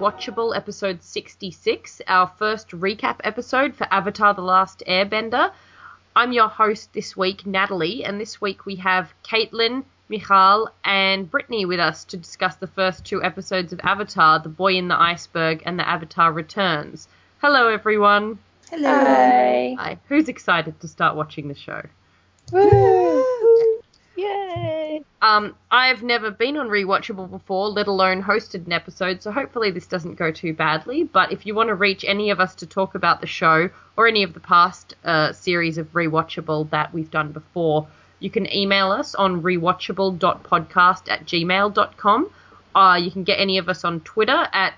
Rewatchable episode 66, our first recap episode for Avatar The Last Airbender. I'm your host this week, Natalie, and this week we have Caitlin, Michal, and Brittany with us to discuss the first two episodes of Avatar, The Boy in the Iceberg and The Avatar Returns. Hello, everyone. Hello. Hi. Who's excited to start watching the show? Woo! Yay! I've never been on Rewatchable before, let alone hosted an episode, so hopefully this doesn't go too badly. But if you want to reach any of us to talk about the show or any of the past series of Rewatchable that we've done before, you can email us on rewatchable.podcast@gmail.com. You can get any of us on Twitter at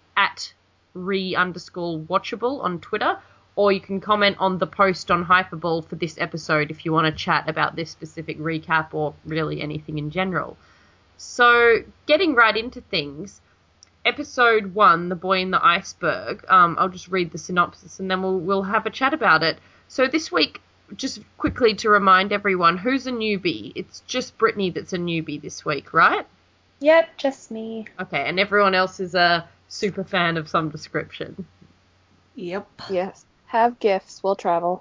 re_watchable on Twitter, or you can comment on the post on Hypable for this episode if you want to chat about this specific recap or really anything in general. So, getting right into things, episode 1, The Boy in the Iceberg, I'll just read the synopsis and then we'll have a chat about it. So this week, just quickly to remind everyone, who's a newbie? It's just Brittany that's a newbie this week, right? Yep, just me. Okay, and everyone else is a super fan of some description. Yep. Yes. Have gifts. We'll travel.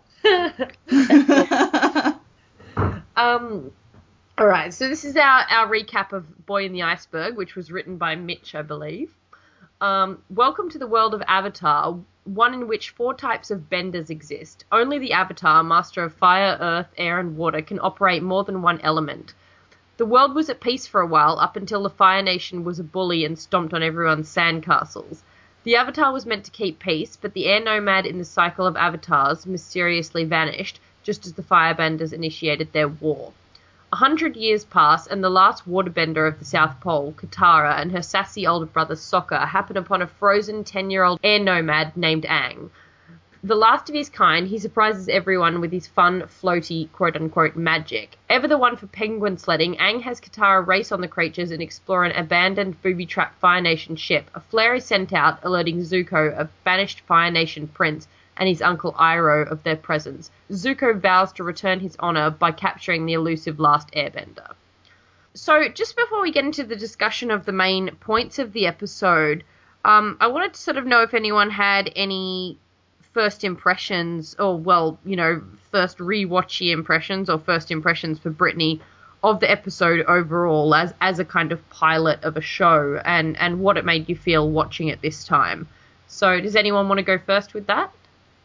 All right, so this is our recap of Boy in the Iceberg, which was written by Mitch, I believe. Welcome to the world of Avatar, one in which 4 types of benders exist. Only the Avatar, master of fire, earth, air, and water, can operate more than one element. The world was at peace for a while, up until the Fire Nation was a bully and stomped on everyone's sandcastles. The Avatar was meant to keep peace, but the air nomad in the cycle of avatars mysteriously vanished, just as the firebenders initiated their war. 100 years pass, and the last waterbender of the South Pole, Katara, and her sassy older brother Sokka happen upon a frozen 10-year-old air nomad named Aang. The last of his kind, he surprises everyone with his fun, floaty, quote-unquote, magic. Ever the one for penguin sledding, Aang has Katara race on the creatures and explore an abandoned booby-trapped Fire Nation ship. A flare is sent out, alerting Zuko, a banished Fire Nation prince, and his uncle Iroh of their presence. Zuko vows to return his honor by capturing the elusive last airbender. So, just before we get into the discussion of the main points of the episode, I wanted to sort of know if anyone had any first impressions, or, well, you know, first rewatchy impressions, or first impressions for Brittany of the episode overall as a kind of pilot of a show, and what it made you feel watching it this time. So, does anyone want to go first with that?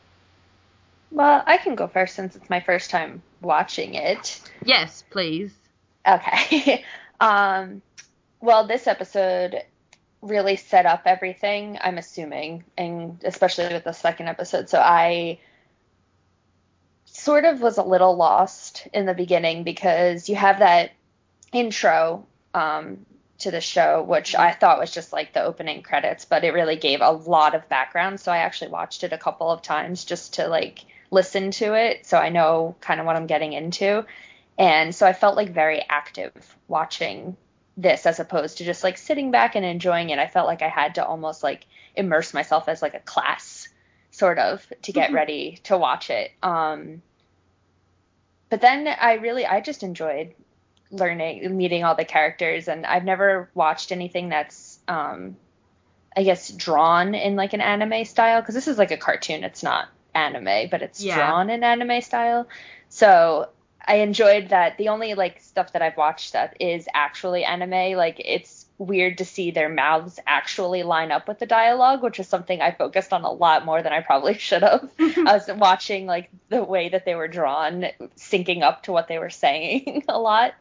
Well, I can go first since it's my first time watching it. Yes, please. Okay. Well, this episode really set up everything, I'm assuming, and especially with the second episode. So I sort of was a little lost in the beginning because you have that intro to the show, which I thought was just like the opening credits, but it really gave a lot of background. So I actually watched it a couple of times just to like listen to it, so I know kind of what I'm getting into. And so I felt like very active watching this as opposed to just like sitting back and enjoying it. I felt like I had to almost like immerse myself as like a class sort of to get ready to watch it. But then I just enjoyed meeting all the characters, and I've never watched anything that's I guess drawn in like an anime style, because this is like a cartoon, it's not anime, but it's drawn in anime style. So I enjoyed that. The only like stuff that I've watched that is actually anime, like it's weird to see their mouths actually line up with the dialogue, which is something I focused on a lot more than I probably should have. I was watching like the way that they were drawn syncing up to what they were saying a lot.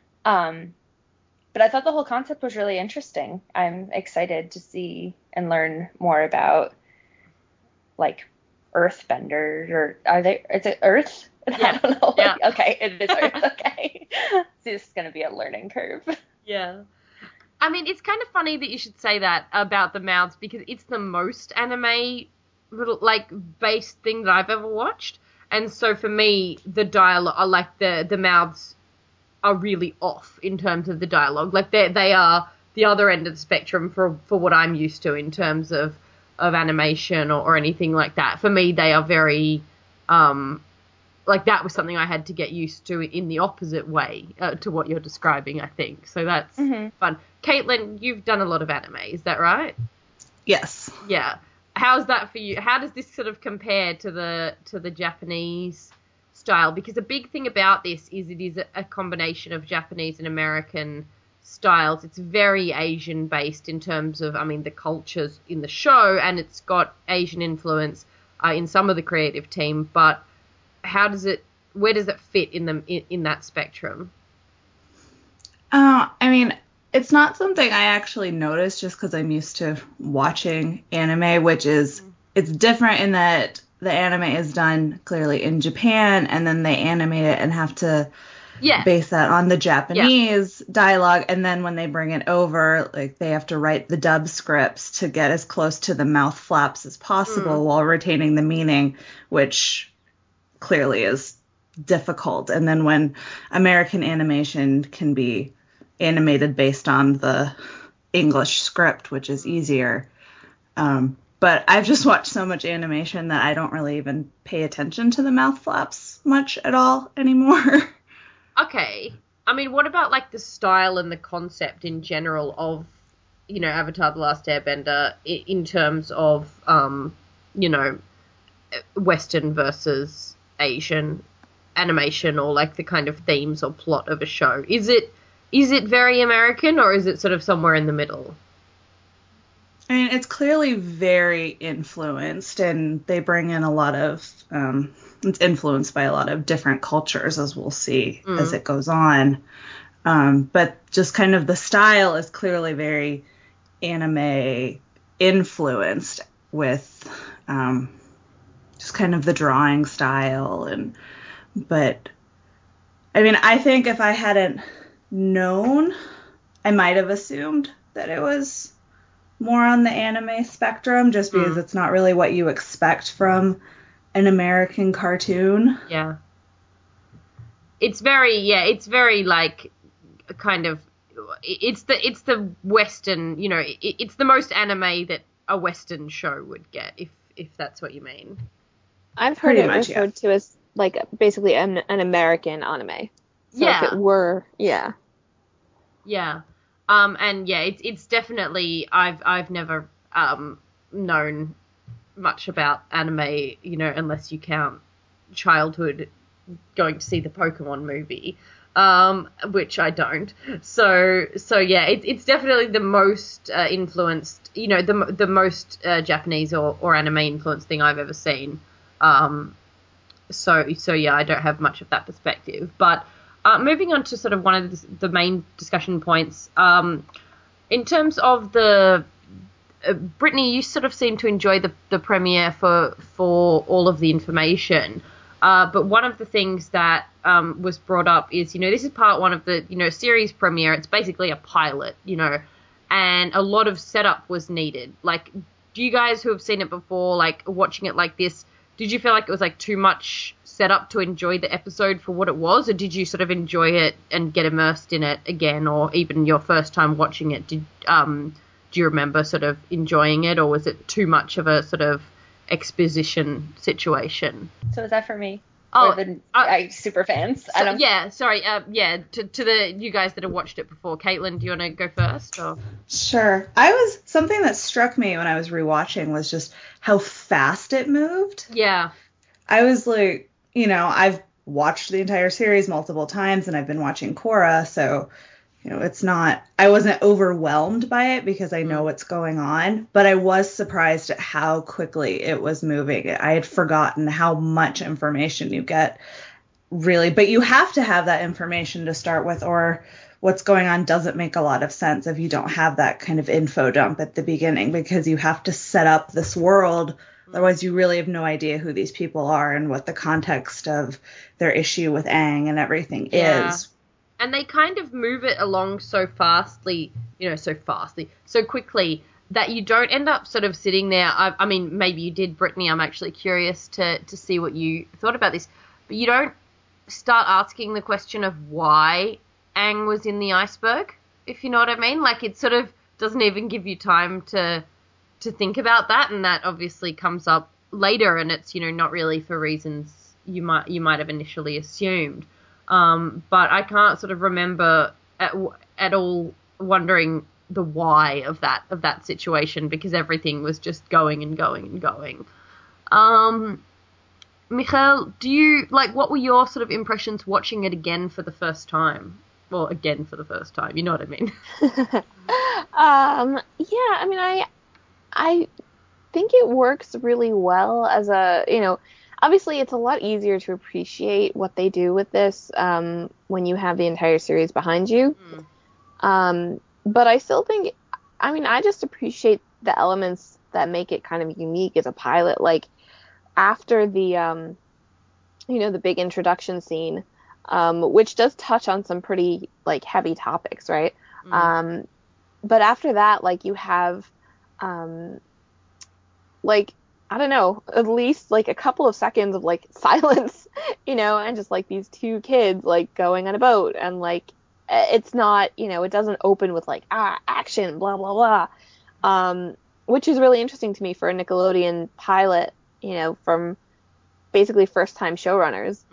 But I thought the whole concept was really interesting. I'm excited to see and learn more about like earthbenders, or is it Earth? Yeah. I don't know. Yeah. Okay, it is Earth. Okay. So this is going to be a learning curve. Yeah. I mean, it's kind of funny that you should say that about the mouths, because it's the most anime like based thing that I've ever watched. And so for me, the dialogue, like the mouths are really off in terms of the dialogue. Like they are the other end of the spectrum for what I'm used to in terms of animation or anything like that. For me, they are very, like that was something I had to get used to in the opposite way to what you're describing, I think. So that's fun. Caitlin, you've done a lot of anime, is that right? Yes. Yeah. How's that for you? How does this sort of compare to the Japanese style? Because a big thing about this is it is a combination of Japanese and American styles. It's very Asian based in terms of, I mean, the cultures in the show, and it's got Asian influence in some of the creative team. But where does it fit in that spectrum? I mean, it's not something I actually noticed just because I'm used to watching anime, which is, it's different in that the anime is done clearly in Japan, and then they animate it and have to base that on the Japanese dialogue, and then when they bring it over, like, they have to write the dub scripts to get as close to the mouth flaps as possible while retaining the meaning, which clearly is difficult. And then when American animation can be animated based on the English script, which is easier. But I've just watched so much animation that I don't really even pay attention to the mouth flaps much at all anymore. Okay. I mean, what about, like, the style and the concept in general of, you know, Avatar: The Last Airbender in terms of, you know, Western versus Asian animation, or, like, the kind of themes or plot of a show? Is it very American, or is it sort of somewhere in the middle? I mean, it's clearly very influenced, and they bring in a lot of, it's influenced by a lot of different cultures, as we'll see as it goes on. But just kind of the style is clearly very anime influenced with just kind of the drawing style. But, I mean, I think if I hadn't known, I might have assumed that it was more on the anime spectrum, just because it's not really what you expect from an American cartoon. Yeah. It's very like kind of, it's the Western, you know, it's the most anime that a Western show would get, if that's what you mean. I've heard it referred to as, like, basically an American anime. So if it were, Yeah. And it's definitely, I've never known much about anime, you know, unless you count childhood going to see the Pokemon movie, which I don't. So yeah, it's definitely the most influenced, you know, the most Japanese or anime influenced thing I've ever seen. So yeah, I don't have much of that perspective, but. Moving on to sort of one of the main discussion points, in terms of the Brittany, you sort of seem to enjoy the premiere for all of the information, but one of the things that was brought up is, you know, this is part one of the, you know, series premiere. It's basically a pilot, you know, and a lot of setup was needed. Like, do you guys who have seen it before, like, watching it like this, did you feel like it was, like, too much set up to enjoy the episode for what it was, or did you sort of enjoy it and get immersed in it again, or even your first time watching it, do you remember sort of enjoying it, or was it too much of a sort of exposition situation? So is that for me? Oh, super fans. To the you guys that have watched it before. Caitlin, do you want to go first? Or? Sure. Something that struck me when I was rewatching was just how fast it moved. Yeah. I was like, you know, I've watched the entire series multiple times, and I've been watching Korra, so, you know, I wasn't overwhelmed by it because I know what's going on, but I was surprised at how quickly it was moving. I had forgotten how much information you get, really, but you have to have that information to start with, or what's going on doesn't make a lot of sense if you don't have that kind of info dump at the beginning, because you have to set up this world. Otherwise, you really have no idea who these people are and what the context of their issue with Aang and everything is. And they kind of move it along so quickly that you don't end up sort of sitting there. I mean, maybe you did, Brittany. I'm actually curious to see what you thought about this. But you don't start asking the question of why Aang was in the iceberg, if you know what I mean. Like, it sort of doesn't even give you time to think about that, and that obviously comes up later, and it's, you know, not really for reasons you might have initially assumed. But I can't sort of remember at all wondering the why of that situation, because everything was just going and going and going. Michael, what were your sort of impressions watching it again for the first time? Well, again for the first time, you know what I mean? Yeah, I mean, I think it works really well as a, obviously it's a lot easier to appreciate what they do with this when you have the entire series behind you. But I still think, I mean, I just appreciate the elements that make it kind of unique as a pilot. Like, after the, the big introduction scene, which does touch on some pretty, like, heavy topics, right? But after that, like, you have, like, I don't know, at least, like, a couple of seconds of, like, silence, and just, like, these two kids, like, going on a boat, and, like, it's not, it doesn't open with, like, action, blah, blah, blah, which is really interesting to me for a Nickelodeon pilot, from basically first-time showrunners,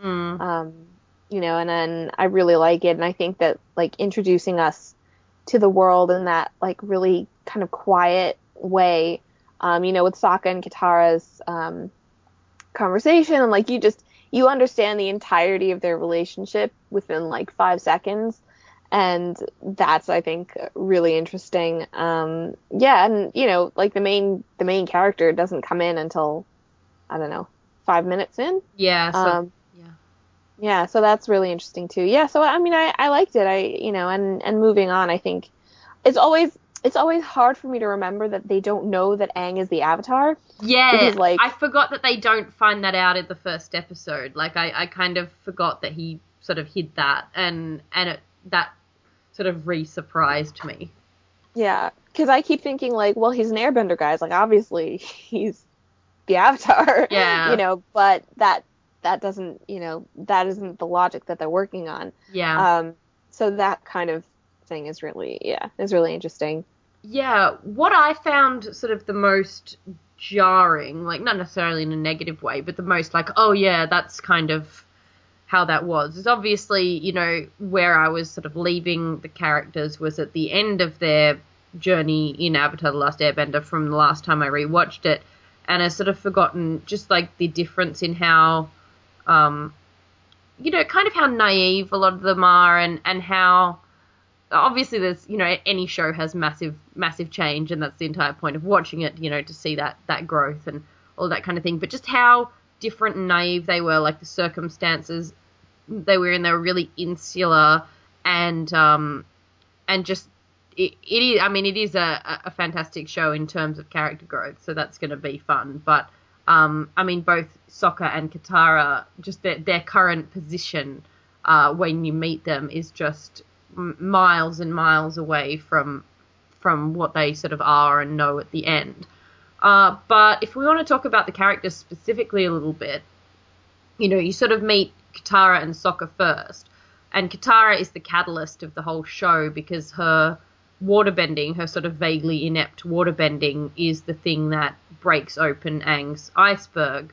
and then I really like it, and I think that, like, introducing us to the world in that, like, really kind of quiet way, with Sokka and Katara's conversation, and, like, you understand the entirety of their relationship within, like, 5 seconds, and that's, I think, really interesting. And, like, the main character doesn't come in until, I don't know, 5 minutes in. Yeah. Yeah, so that's really interesting too. Yeah, so I mean, I liked it. And moving on, I think it's always hard for me to remember that they don't know that Aang is the Avatar. Yeah, because, like, I forgot that they don't find that out in the first episode. Like, I kind of forgot that he sort of hid that, and that sort of re-surprised me. Yeah, because I keep thinking, like, well, he's an airbender, guys. Like, obviously, he's the Avatar. Yeah. But that doesn't, that isn't the logic that they're working on. Yeah. So that kind of thing is really interesting. Yeah, what I found sort of the most jarring, like, not necessarily in a negative way, but the most, like, oh yeah, that's kind of how that was, is obviously, where I was sort of leaving the characters was at the end of their journey in Avatar: The Last Airbender from the last time I rewatched it, and I've sort of forgotten just, like, the difference in how, kind of how naive a lot of them are, and how, obviously there's, any show has massive change, and that's the entire point of watching it, to see that growth and all that kind of thing, but just how different and naive they were, like, the circumstances they were in, they were really insular, and just, it is a fantastic show in terms of character growth, so that's going to be fun, but, both Sokka and Katara, just their current position, when you meet them, is just miles and miles away from what they sort of are and know at the end. But if we want to talk about the characters specifically a little bit, you sort of meet Katara and Sokka first, and Katara is the catalyst of the whole show because her waterbending, her sort of vaguely inept waterbending, is the thing that breaks open Aang's iceberg.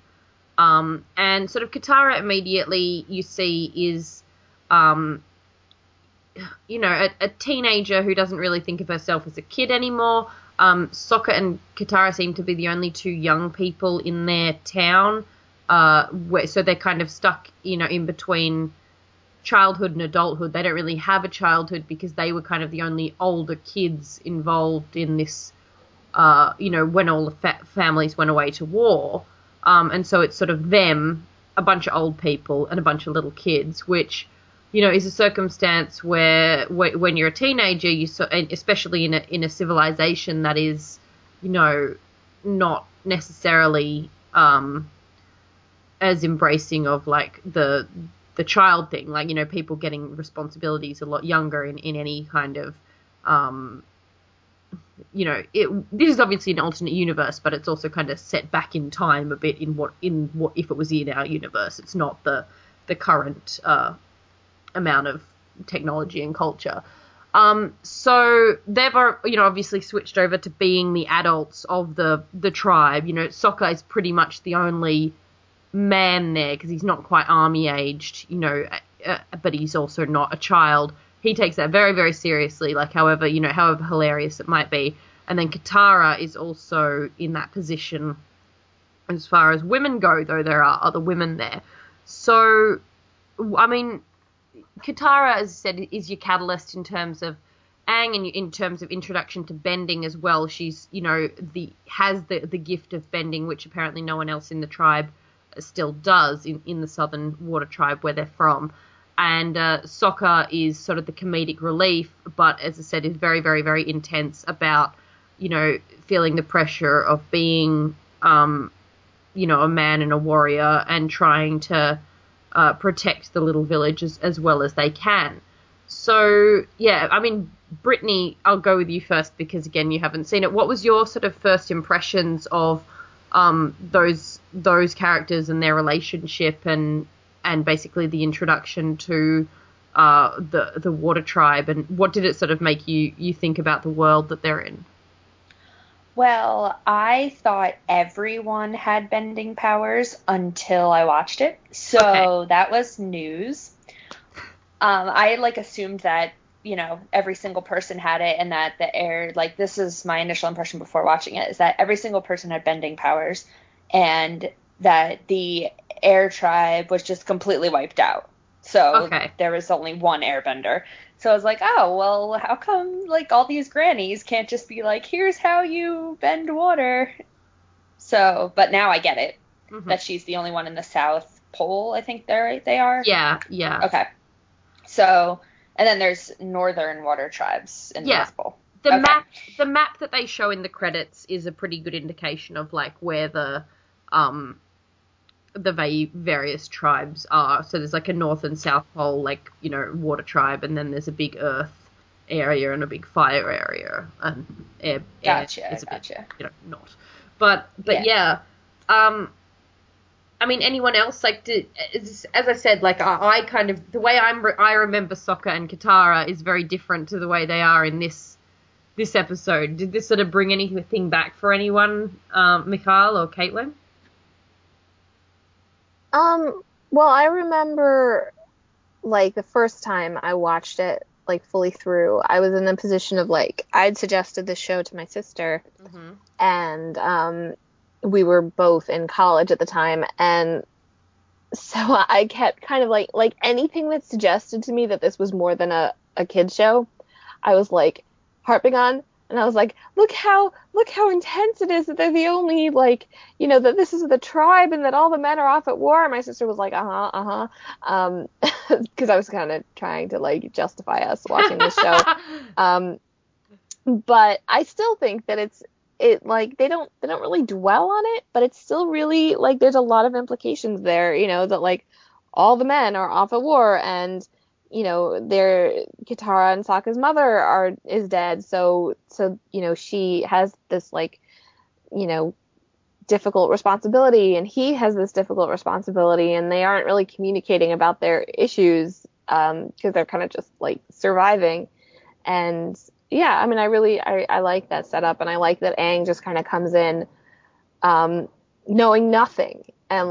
And sort of Katara immediately you see is, a teenager who doesn't really think of herself as a kid anymore. Sokka and Katara seem to be the only two young people in their town, so they're kind of stuck, in between childhood and adulthood. They don't really have a childhood because they were kind of the only older kids involved in this, when all the families went away to war. And so it's sort of them, a bunch of old people, and a bunch of little kids, which, is a circumstance where when you're a teenager, especially in a civilization that is, not necessarily as embracing of, like, the child thing, like, people getting responsibilities a lot younger in any kind of, this is obviously an alternate universe, but it's also kind of set back in time a bit in what if it was in our universe. It's not the current amount of technology and culture. So they've, obviously switched over to being the adults of the tribe. Sokka is pretty much the only man there because he's not quite army aged, but he's also not a child. he takes that very, very seriously, like however hilarious it might be. And then Katara is also in that position as far as women go, though there are other women there. So, I mean, Katara, as I said, is your catalyst in terms of Aang and in terms of introduction to bending as well. She's, has the gift of bending, which apparently no one else in the tribe still does in the Southern Water Tribe where they're from. And Sokka is sort of the comedic relief, but as I said, is very, very, very intense about, feeling the pressure of being, a man and a warrior and trying to protect the little village as well as they can. So, yeah, I mean, Brittany, I'll go with you first because, again, you haven't seen it. What was your sort of first impressions of those characters and their relationship and basically the introduction to the Water Tribe, and what did it sort of make you think about the world that they're in? Well, I thought everyone had bending powers until I watched it, so that was news. I assumed that every single person had it, and that the air, this is my initial impression before watching it, is that every single person had bending powers, and that the air tribe was just completely wiped out. So there was only one airbender. So I was like, oh, well, how come, all these grannies can't just be like, here's how you bend water? So, but now I get it, that she's the only one in the South Pole, I think they are. Yeah. Okay. So, and then there's northern water tribes in the North Pole. The map that they show in the credits is a pretty good indication of, where the various tribes are. So there's a north and south pole, water tribe, and then there's a big earth area and a big fire area, and air gotcha. is a bit, not. But yeah. I mean, anyone else, as I said, I kind of, the way I remember Sokka and Katara is very different to the way they are in this episode. Did this sort of bring anything back for anyone, Mikhail or Caitlin? Well, I remember, the first time I watched it, fully through, I was in the position of, I'd suggested this show to my sister, and, we were both in college at the time, and so I kept kind of, anything that suggested to me that this was more than a kid's show, I was, harping on. And I was like, look how intense it is that they're the only, that this is the tribe and that all the men are off at war. And my sister was like, because I was kind of trying to, justify us watching the show. But I still think that they don't really dwell on it, but it's still really, there's a lot of implications there, that, all the men are off at war, and Katara and Sokka's mother is dead, so she has this difficult responsibility, and he has this difficult responsibility, and they aren't really communicating about their issues because they're kind of just surviving. And yeah, I mean, I like that setup, and I like that Aang just kind of comes in knowing nothing, and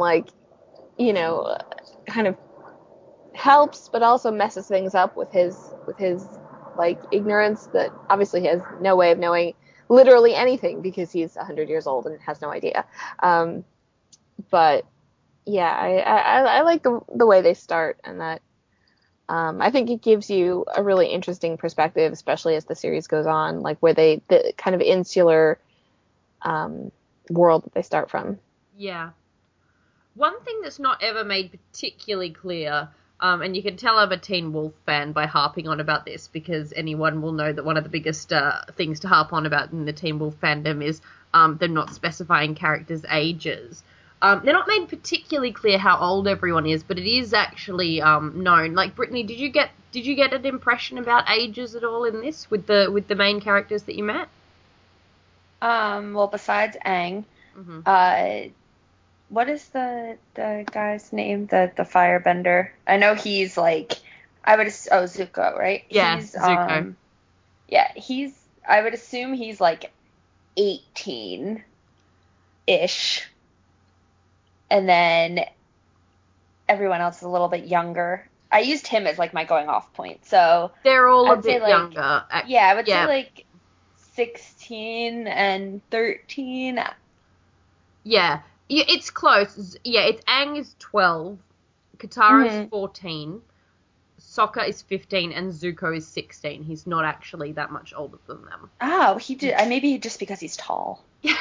kind of helps, but also messes things up with his ignorance, that obviously he has no way of knowing literally anything because he's 100 years old and has no idea. But yeah, I like the way they start, and that I think it gives you a really interesting perspective, especially as the series goes on, where the kind of insular world that they start from. Yeah. One thing that's not ever made particularly clear, and you can tell I'm a Teen Wolf fan by harping on about this, because anyone will know that one of the biggest things to harp on about in the Teen Wolf fandom is them not specifying characters' ages. They're not made particularly clear how old everyone is, but it is actually known. Brittany, did you get an impression about ages at all in this with the main characters that you met? Well, besides Aang, what is the guy's name? The firebender. I know he's Zuko, right? Yeah, Zuko. Yeah, I would assume he's 18-ish. And then everyone else is a little bit younger. I used him as like my going off point. So they're all I a would say, bit like, younger. yeah, I would say like 16 and 13. Yeah, it's close. Yeah, it's Aang is 12, Katara's 14, Sokka is 15, and Zuko is 16. He's not actually that much older than them. Oh, maybe just because he's tall.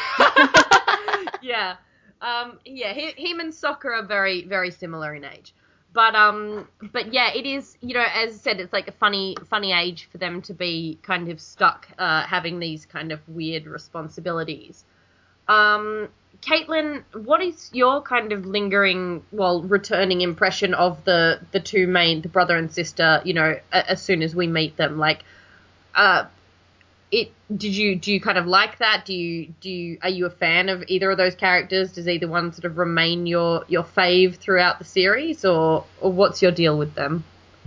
Yeah. Him and Sokka are very, very similar in age. But yeah, it is, you know, as I said, it's like a funny age for them to be kind of stuck having these kind of weird responsibilities. Caitlin, what is your kind of lingering, returning impression of the two main, the brother and sister, you know, as soon as we meet them? Like, do you kind of like that? Are you a fan of either of those characters? Does either one sort of remain your fave throughout the series, or what's your deal with them?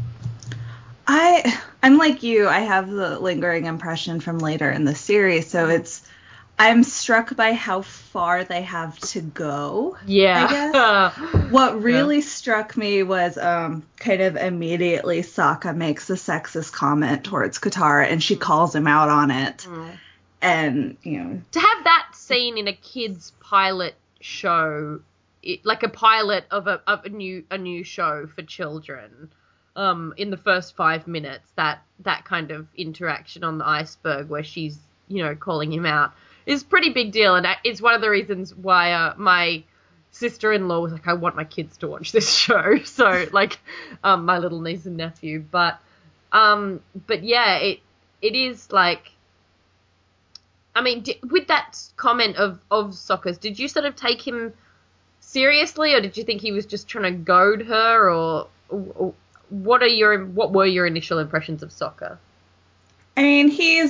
I'm like you. I have the lingering impression from later in the series, so I'm struck by how far they have to go. Yeah. I guess. What really struck me was kind of immediately Sokka makes a sexist comment towards Katara, and she calls him out on it. And, you know, to have that scene in a kid's pilot show, like a pilot of a new show for children, in the first 5 minutes, that kind of interaction on the iceberg where she's, you know, calling him out, is a pretty big deal, and it's one of the reasons why my sister-in-law was like, I want my kids to watch this show. So, like, my little niece and nephew. But yeah, it is like, I mean, with that comment of Sokka's, did you sort of take him seriously, or did you think he was just trying to goad her, or what were your initial impressions of Sokka? I mean,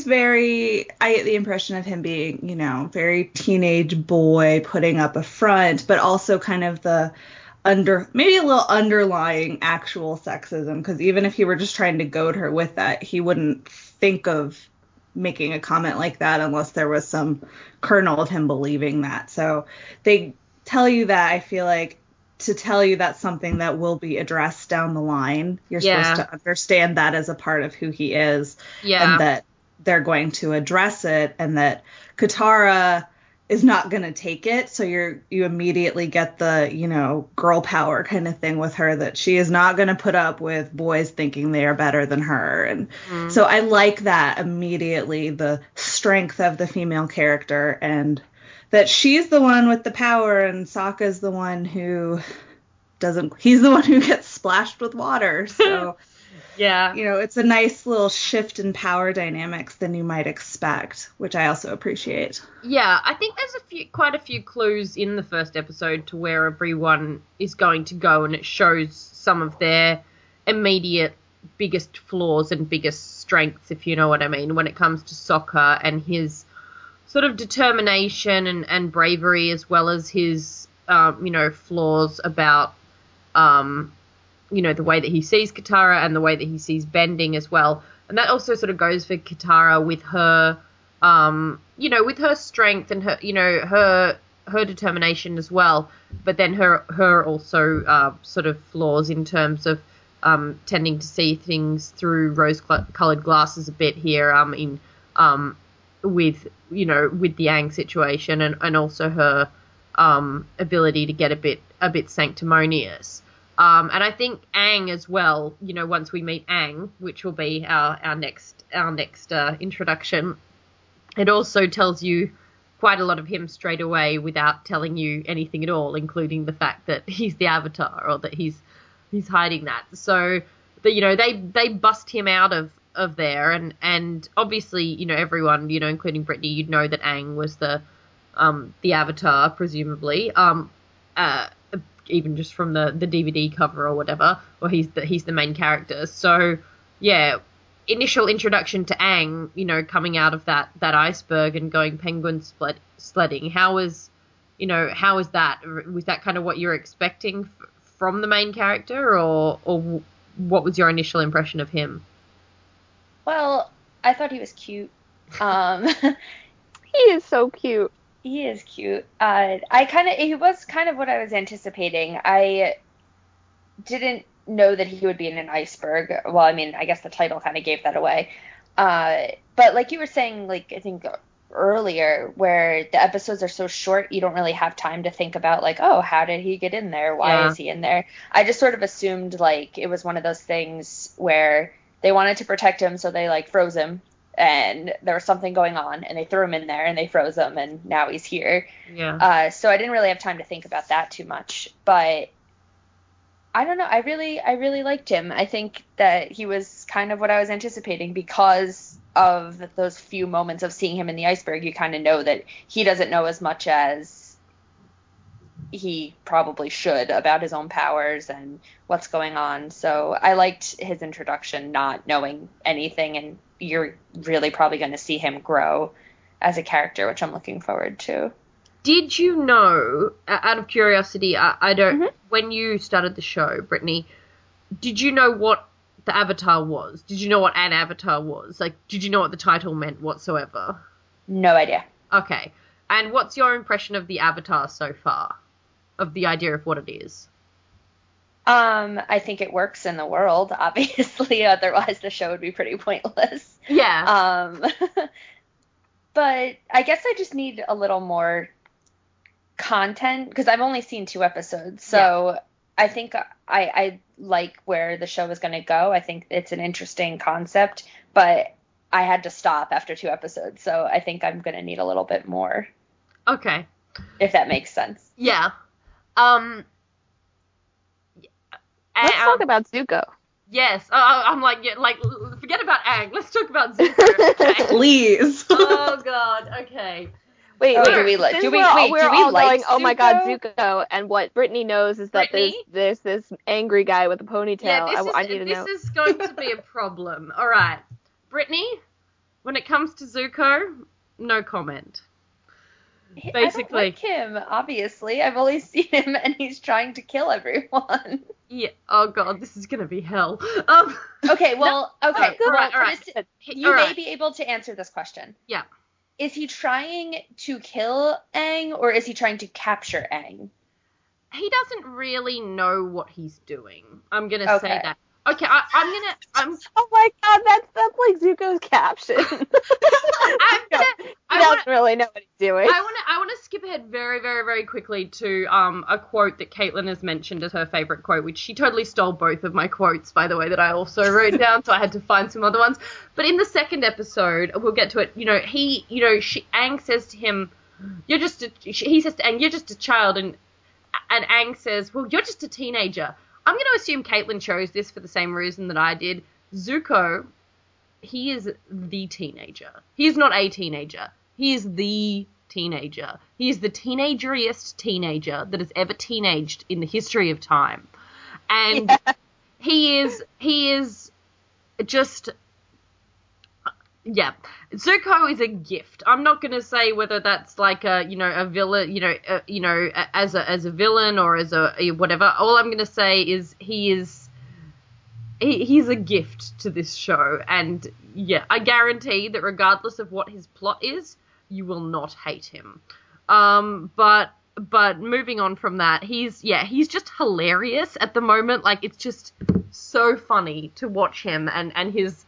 I get the impression of him being, you know, very teenage boy putting up a front, but also kind of maybe a little underlying actual sexism, because even if he were just trying to goad her with that, he wouldn't think of making a comment like that unless there was some kernel of him believing that. So they tell you that, I feel like, to tell you that's something that will be addressed down the line. You're supposed to understand that as a part of who he is, and that they're going to address it, and that Katara is not going to take it. So you immediately get the, you know, girl power kind of thing with her, that she is not going to put up with boys thinking they are better than her. And so I like that immediately, the strength of the female character, and that she's the one with the power, and Sokka's the one who he's the one who gets splashed with water. So, yeah, you know, it's a nice little shift in power dynamics than you might expect, which I also appreciate. Yeah, I think there's quite a few clues in the first episode to where everyone is going to go, and it shows some of their immediate biggest flaws and biggest strengths, if you know what I mean, when it comes to Sokka and his sort of determination and bravery, as well as his, you know, flaws about, you know, the way that he sees Katara and the way that he sees bending as well. And that also sort of goes for Katara with her, you know, with her strength and her, you know, her determination as well. But then her also sort of flaws in terms of tending to see things through rose-colored glasses a bit here, with, you know, with the Aang situation, and also her ability to get a bit sanctimonious. And I think Aang as well, you know, once we meet Aang, which will be our next introduction, it also tells you quite a lot of him straight away without telling you anything at all, including the fact that he's the Avatar, or that he's hiding that. So that, you know, they bust him out of there, and obviously, you know, everyone, you know, including Brittany, you'd know that Aang was the Avatar, presumably, even just from the DVD cover or whatever, or he's the main character. So yeah, initial introduction to Aang, you know, coming out of that iceberg and going penguin sledding, how was that? Was that kind of what you were expecting from the main character, or what was your initial impression of him? Well, I thought he was cute. He is so cute. He is cute. He was kind of what I was anticipating. I didn't know that he would be in an iceberg. Well, I mean, I guess the title kind of gave that away. But like you were saying, like, I think earlier, where the episodes are so short, you don't really have time to think about, like, oh, how did he get in there? Why is he in there? I just sort of assumed, like, it was one of those things where they wanted to protect him, so they, like, froze him, and there was something going on, and they threw him in there, and they froze him, and now he's here. Yeah. So I didn't really have time to think about that too much, but I don't know. I really liked him. I think that he was kind of what I was anticipating because of those few moments of seeing him in the iceberg. You kind of know that he doesn't know as much as he probably should about his own powers and what's going on. So I liked his introduction, not knowing anything, and you're really probably going to see him grow as a character, which I'm looking forward to. Did you know, out of curiosity, I don't, when you started the show, Brittany, did you know what the Avatar was? Did you know what an Avatar was? Like, did you know what the title meant whatsoever? No idea. Okay. And what's your impression of the Avatar so far? Of the idea of what it is? I think it works in the world, obviously, otherwise the show would be pretty pointless. Yeah. But I guess I just need a little more content, because I've only seen 2 episodes, so I think I like where the show is going to go. I think it's an interesting concept, but I had to stop after 2 episodes, so I think I'm going to need a little bit more. Okay. If that makes sense. Yeah. Let's talk about Zuko. Yes. I'm like, forget about Aang. Let's talk about Zuko. Okay. Please. Oh, God. Okay. Wait, do we like oh my God, Zuko? Zuko, and what Brittany knows is that there's this angry guy with a ponytail. Yeah, I need to know. This is going to be a problem. All right. Brittany, when it comes to Zuko, no comment. Basically. I don't like him, obviously. I've only seen him and he's trying to kill everyone. Yeah. Oh, God, this is going to be hell. Okay, well, all right. You may be able to answer this question. Yeah. Is he trying to kill Aang, or is he trying to capture Aang? He doesn't really know what he's doing. I'm going to say that. Okay, I'm Oh my God, that's like Zuko's caption. He doesn't really know what he's doing. I want to skip ahead very, very, very quickly to a quote that Caitlin has mentioned as her favorite quote, which she totally stole both of my quotes, by the way, that I also wrote down, so I had to find some other ones. But in the second episode, we'll get to it. Aang says to him, he says to Aang, "You're just a child," and Aang says, "Well, you're just a teenager." I'm going to assume Caitlin chose this for the same reason that I did. Zuko, he is the teenager. He is not a teenager. He is the teenager. He is the teenageriest teenager that has ever teenaged in the history of time. And he is just... Yeah, Zuko is a gift. I'm not going to say whether that's like a villain, as a villain or as a whatever. All I'm going to say is he's a gift to this show, and yeah, I guarantee that regardless of what his plot is, you will not hate him. But moving on from that, he's just hilarious at the moment. Like, it's just so funny to watch him and his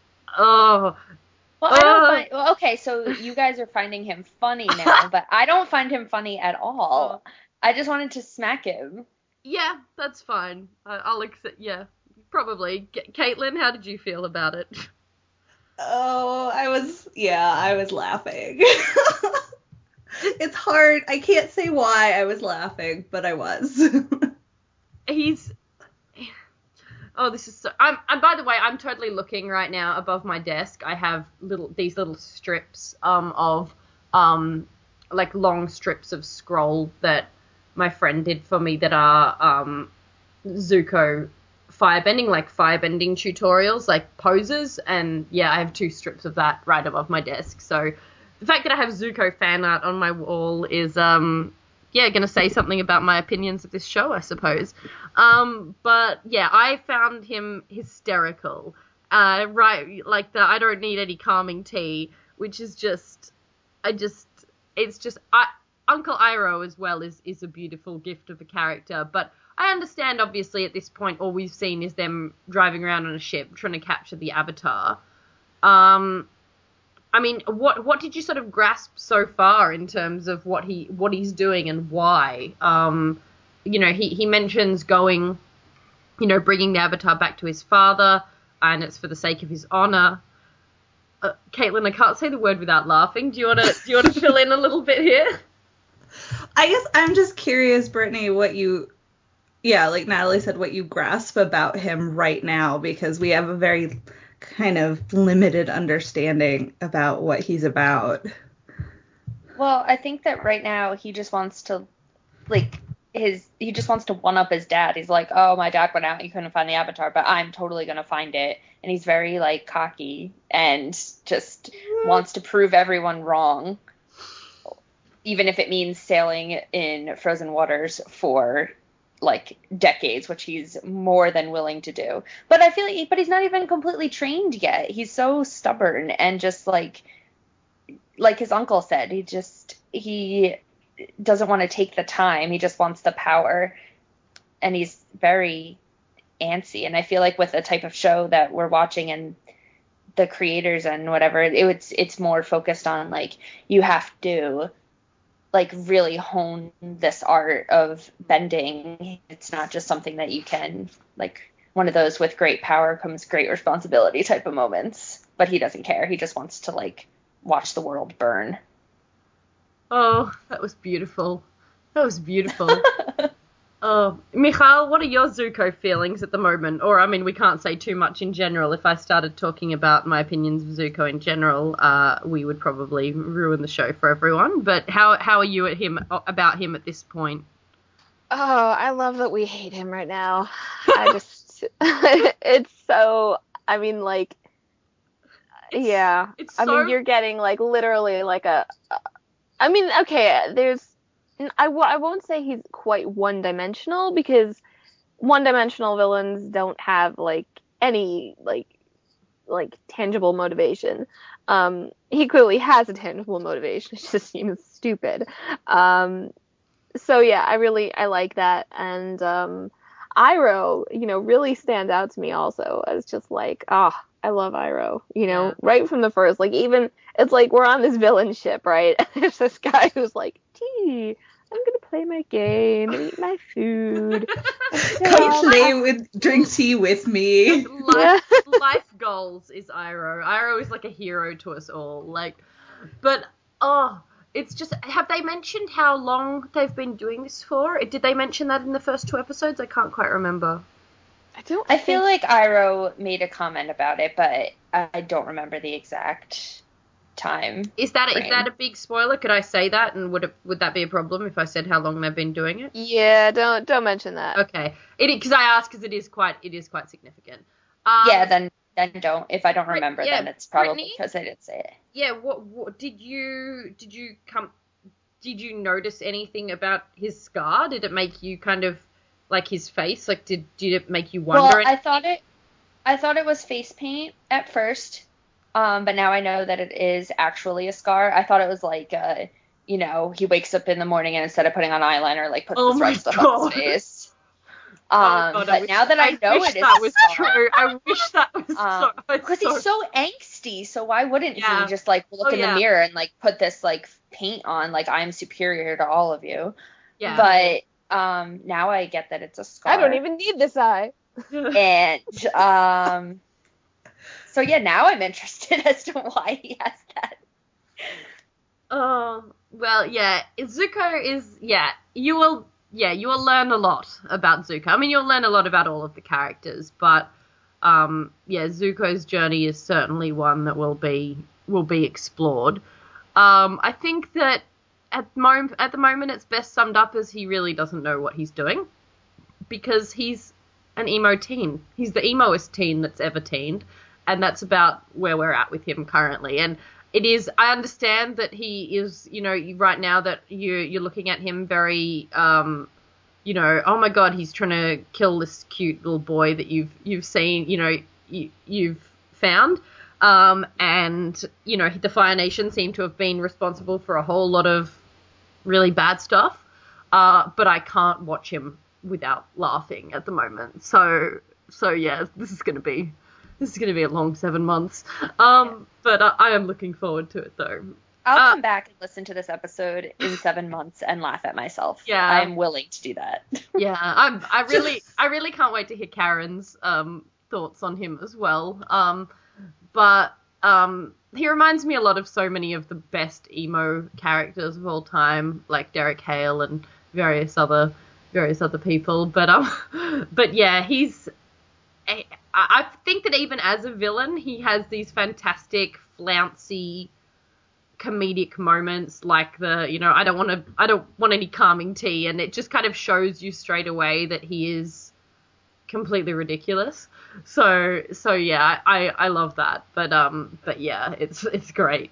Well, okay, so you guys are finding him funny now, but I don't find him funny at all. I just wanted to smack him. Yeah, that's fine. I'll accept. Yeah, probably. Caitlin, how did you feel about it? Oh, I was laughing. It's hard. I can't say why I was laughing, but I was. Oh, this is so... and by the way, I'm totally looking right now above my desk. I have these little strips of like long strips of scroll that my friend did for me that are Zuko firebending tutorials, like poses, and yeah, I have 2 strips of that right above my desk. So the fact that I have Zuko fan art on my wall is going to say something about my opinions of this show, I suppose. But yeah, I found him hysterical. Right, like the I don't need any calming tea, which is just, Uncle Iroh as well is a beautiful gift of a character, but I understand, obviously, at this point, all we've seen is them driving around on a ship trying to capture the Avatar. I mean, what did you sort of grasp so far in terms of what he's doing and why? You know, he mentions going, you know, bringing the Avatar back to his father, and it's for the sake of his honor. Caitlin, I can't say the word without laughing. Do you want to fill in a little bit here? I guess I'm just curious, Brittany, like Natalie said, what you grasp about him right now, because we have a very kind of limited understanding about what he's about. Well, I think that right now he just wants to, he just wants to one-up his dad. He's like, oh, my dad went out and he couldn't find the Avatar, but I'm totally going to find it. And he's very, like, cocky and just wants to prove everyone wrong, even if it means sailing in frozen waters for, like, decades, which he's more than willing to do. But I feel like, but he's not even completely trained yet. He's so stubborn and just, like his uncle said, he doesn't want to take the time. He just wants the power. And he's very antsy. And I feel like with the type of show that we're watching and the creators and whatever, it's more focused on, like, you have to, like, really hone this art of bending. It's not just something that you can, like, one of those with great power comes great responsibility type of moments. But he doesn't care. He just wants to, like, watch the world burn. Oh, that was beautiful. That was beautiful. Oh, Michal, what are your Zuko feelings at the moment? Or, I mean, we can't say too much in general. If I started talking about my opinions of Zuko in general, we would probably ruin the show for everyone. But how are you about him at this point? Oh, I love that we hate him right now. I just, it's so, I mean, like, yeah. I mean, you're getting, like, literally, like, I mean, okay, I won't say he's quite one-dimensional, because one-dimensional villains don't have, like, any, like tangible motivation. He clearly has a tangible motivation. It just seems stupid. So, yeah, I like that. And Iroh, you know, really stands out to me also as just, like, I love Iroh, you know, right from the first, like, even, it's like, we're on this villain ship, right? And there's this guy who's like, gee, I'm gonna play my game and eat my food. Come drink tea with me. Life goals is Iroh. Iroh is like a hero to us all. Like, but, it's just, have they mentioned how long they've been doing this for? Did they mention that in the first 2 episodes? I can't quite remember. I feel like Iroh made a comment about it, but I don't remember the exact time. Is that a big spoiler? Could I say that, and would that be a problem if I said how long they've been doing it? Yeah, don't mention that. Okay, because I asked because it is quite significant. Yeah, then don't. If I don't remember, then it's probably because I didn't say it. Yeah. What did you notice anything about his scar? Did it make you kind of like his face? Like, did it make you wonder? Well, I thought it was face paint at first, but now I know that it is actually a scar. I thought it was like, you know, he wakes up in the morning and instead of putting on eyeliner, like puts this red stuff on his face. But now that I know it is that was true. I wish that was so. Because he's so angsty, so why wouldn't he just like look in the mirror and like put this like paint on, like I'm superior to all of you? Yeah. But now I get that it's a scar. I don't even need this eye. And so yeah, now I'm interested as to why he has that. Oh, well, yeah, Zuko is, you will learn a lot about Zuko. I mean, you'll learn a lot about all of the characters, but Zuko's journey is certainly one that will be explored. I think that at the moment it's best summed up as he really doesn't know what he's doing, because he's an emo teen. He's the emoest teen that's ever teened, and that's about where we're at with him currently. And it is, I understand that he is, you know, right now that you're looking at him very, you know, oh my God, he's trying to kill this cute little boy that you've seen, you know, you've found. And, you know, the Fire Nation seem to have been responsible for a whole lot of really bad stuff. But I can't watch him without laughing at the moment. So yeah, this is gonna be a long 7 months. But I am looking forward to it though. I'll come back and listen to this episode in 7 months and laugh at myself. Yeah, I'm willing to do that. Yeah, I really can't wait to hear Karen's thoughts on him as well. But he reminds me a lot of so many of the best emo characters of all time, like Derek Hale and various other people. But yeah, I think that even as a villain, he has these fantastic, flouncy, comedic moments, like I don't want any calming tea, and it just kind of shows you straight away that he is completely ridiculous. So yeah, I love that. But yeah, it's great.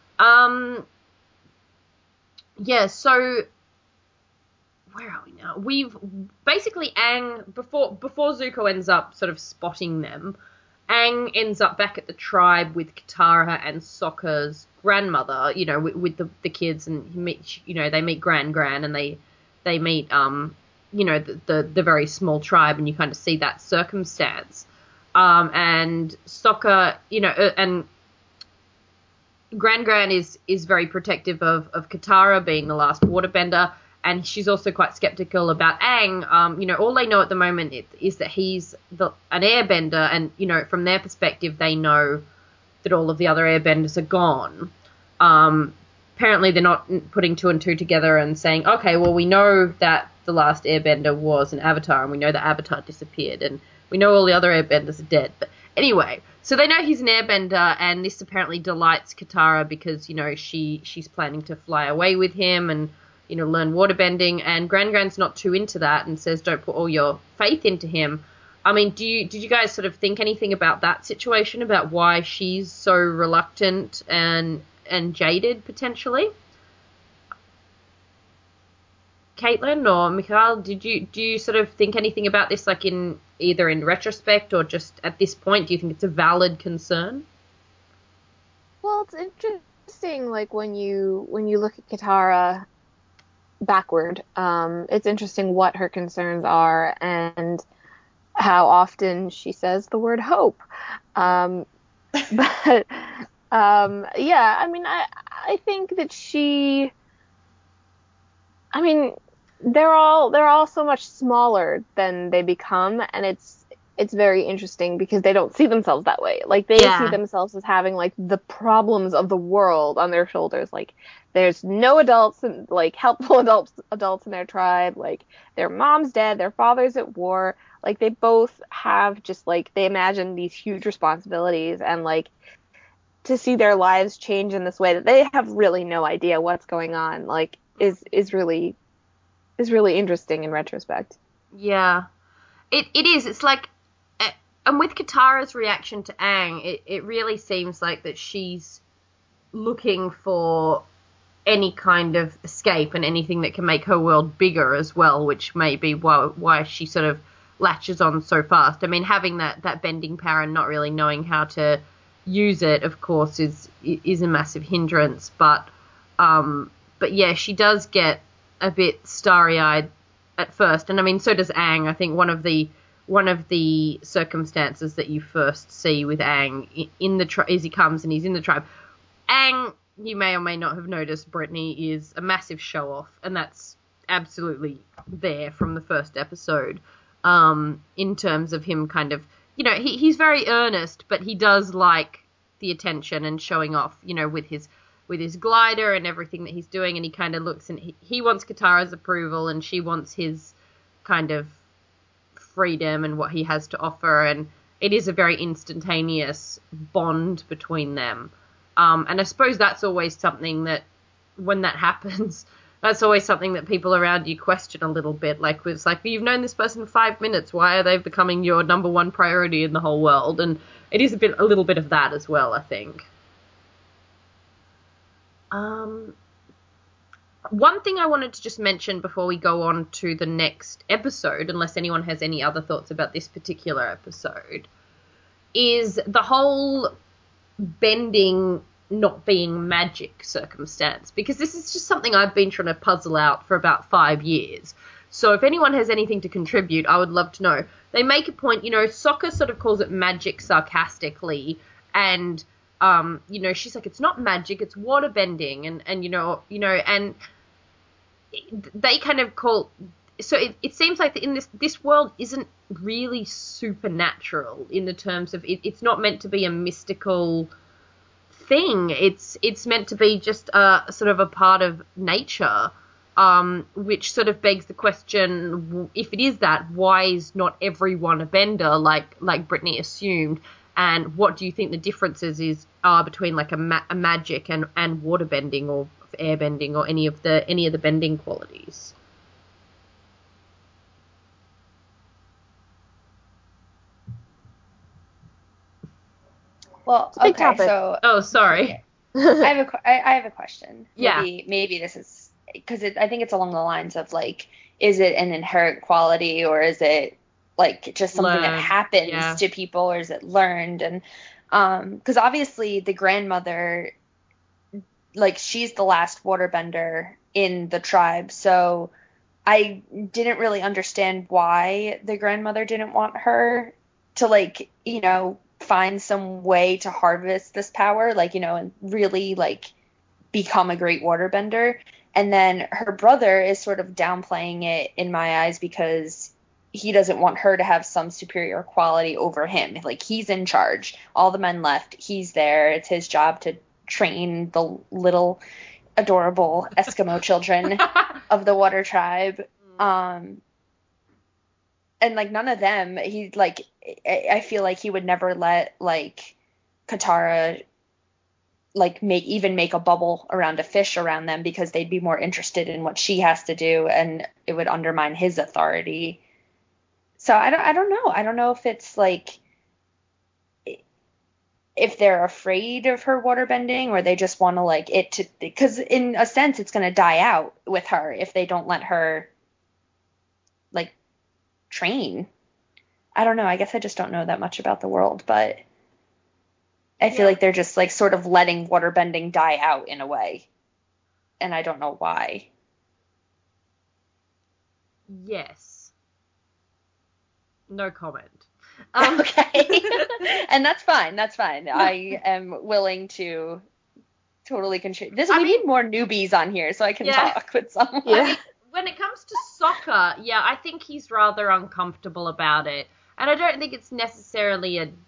Yeah, so where are we now? We've basically Aang, before Zuko ends up sort of spotting them, Aang ends up back at the tribe with Katara and Sokka's grandmother, with the kids, and they meet Gran, and they meet the very small tribe, and you kind of see that circumstance. And Sokka, and Gran is very protective of Katara being the last waterbender, and she's also quite skeptical about Aang. All they know at the moment is that he's an airbender, and, from their perspective, they know that all of the other airbenders are gone. Apparently they're not putting two and two together and saying, okay, well, we know that the last airbender was an Avatar, and we know that Avatar disappeared, and we know all the other airbenders are dead. But anyway, so they know he's an airbender, and this apparently delights Katara because, she's planning to fly away with him and, learn waterbending, and Gran's not too into that and says don't put all your faith into him. I mean, did you guys sort of think anything about that situation, about why she's so reluctant and jaded potentially? Caitlin or Mikhail, do you sort of think anything about this, like in retrospect or just at this point? Do you think it's a valid concern? Well, it's interesting, like when you look at Katara backward, it's interesting what her concerns are and how often she says the word hope. But yeah, I mean, I think that they're all so much smaller than they become, and it's very interesting because they don't see themselves that way. Like, they see themselves as having, like, the problems of the world on their shoulders. Like, there's no adults, like, helpful adults in their tribe. Like, their mom's dead, their father's at war. Like, they both have just, like, they imagine these huge responsibilities, and, like, to see their lives change in this way that they have really no idea what's going on, like, is really interesting in retrospect. Yeah. It is. It's like, and with Katara's reaction to Aang, it really seems like that she's looking for any kind of escape and anything that can make her world bigger as well, which may be why she sort of latches on so fast. I mean, having that bending power and not really knowing how to use it, of course, is a massive hindrance. But yeah, she does get a bit starry-eyed at first, and I mean, so does Aang. I think one of the circumstances that you first see with Aang in the as he comes and he's in the tribe. Aang, you may or may not have noticed, Brittany, is a massive show-off, and that's absolutely there from the first episode. In terms of him kind of, he's very earnest, but he does like the attention and showing off, with his glider and everything that he's doing, and he kind of looks and he wants Katara's approval, and she wants his kind of freedom and what he has to offer, and it is a very instantaneous bond between them. And I suppose that's always something that, when that happens, that's always something that people around you question a little bit. Like, it's like, you've known this person 5 minutes, why are they becoming your number one priority in the whole world? And it is a little bit of that as well, I think. One thing I wanted to just mention before we go on to the next episode, unless anyone has any other thoughts about this particular episode, is the whole bending not being magic circumstance, because this is just something I've been trying to puzzle out for about 5 years. So if anyone has anything to contribute, I would love to know. They make a point, Sokka sort of calls it magic sarcastically, and she's like, it's not magic, it's water bending, and and they kind of call. So it seems like in this world isn't really supernatural in the terms of it's not meant to be a mystical thing. It's meant to be just a sort of a part of nature, which sort of begs the question: if it is that, why is not everyone a bender like Brittany assumed? And what do you think the differences are between like a magic and water bending or air bending or any of the bending qualities? Well, It's a big okay, topic. so Oh, sorry. I have a question. Yeah. Maybe this is because I think it's along the lines of like, is it an inherent quality or is it like just something that Learned, happens yeah. to people, or is it learned? And because obviously the grandmother, like, she's the last waterbender in the tribe, so I didn't really understand why the grandmother didn't want her to, like, find some way to harvest this power, like, and really, like, become a great waterbender. And then her brother is sort of downplaying it in my eyes because he doesn't want her to have some superior quality over him. Like, he's in charge. All the men left. He's there. It's his job to train the little adorable Eskimo children of the water tribe. And like none of them, he like, I feel like he would never let like Katara like make a bubble around a fish around them because they'd be more interested in what she has to do, and it would undermine his authority. So I don't know. I don't know if it's like, if they're afraid of her waterbending, or they just want to like it to, because in a sense it's going to die out with her if they don't let her like train. I don't know. I guess I just don't know that much about the world, but I feel like they're just like sort of letting waterbending die out in a way. And I don't know why. Yes. No comment. Okay. And that's fine. That's fine. I am willing to totally contribute. We need more newbies on here so I can talk with someone. Yeah. When it comes to Sokka, I think he's rather uncomfortable about it. And I don't think it's necessarily I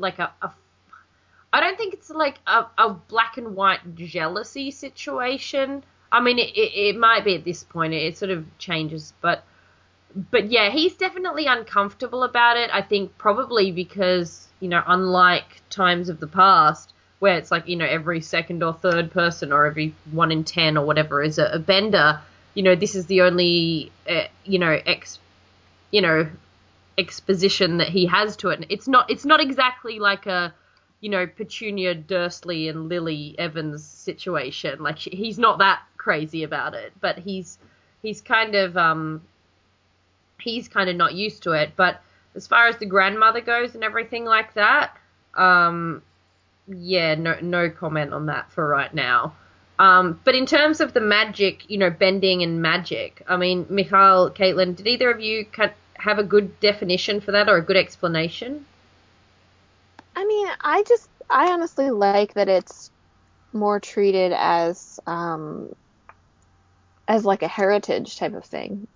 don't think it's like a black and white jealousy situation. I mean, it might be at this point. It sort of changes, but yeah, he's definitely uncomfortable about it. I think probably because, unlike times of the past where it's like, experienced second or third person or every 1 in 10 or whatever is a bender, this is the only, exposition that he has to it. And it's not exactly like a, Petunia Dursley and Lily Evans situation. Like, he's not that crazy about it, but he's kind of not used to it. But as far as the grandmother goes and everything like that, no comment on that for right now. But in terms of the magic, bending and magic, I mean, Mikhail, Caitlin, did either of you have a good definition for that or a good explanation? I mean, I honestly like that it's more treated as like a heritage type of thing.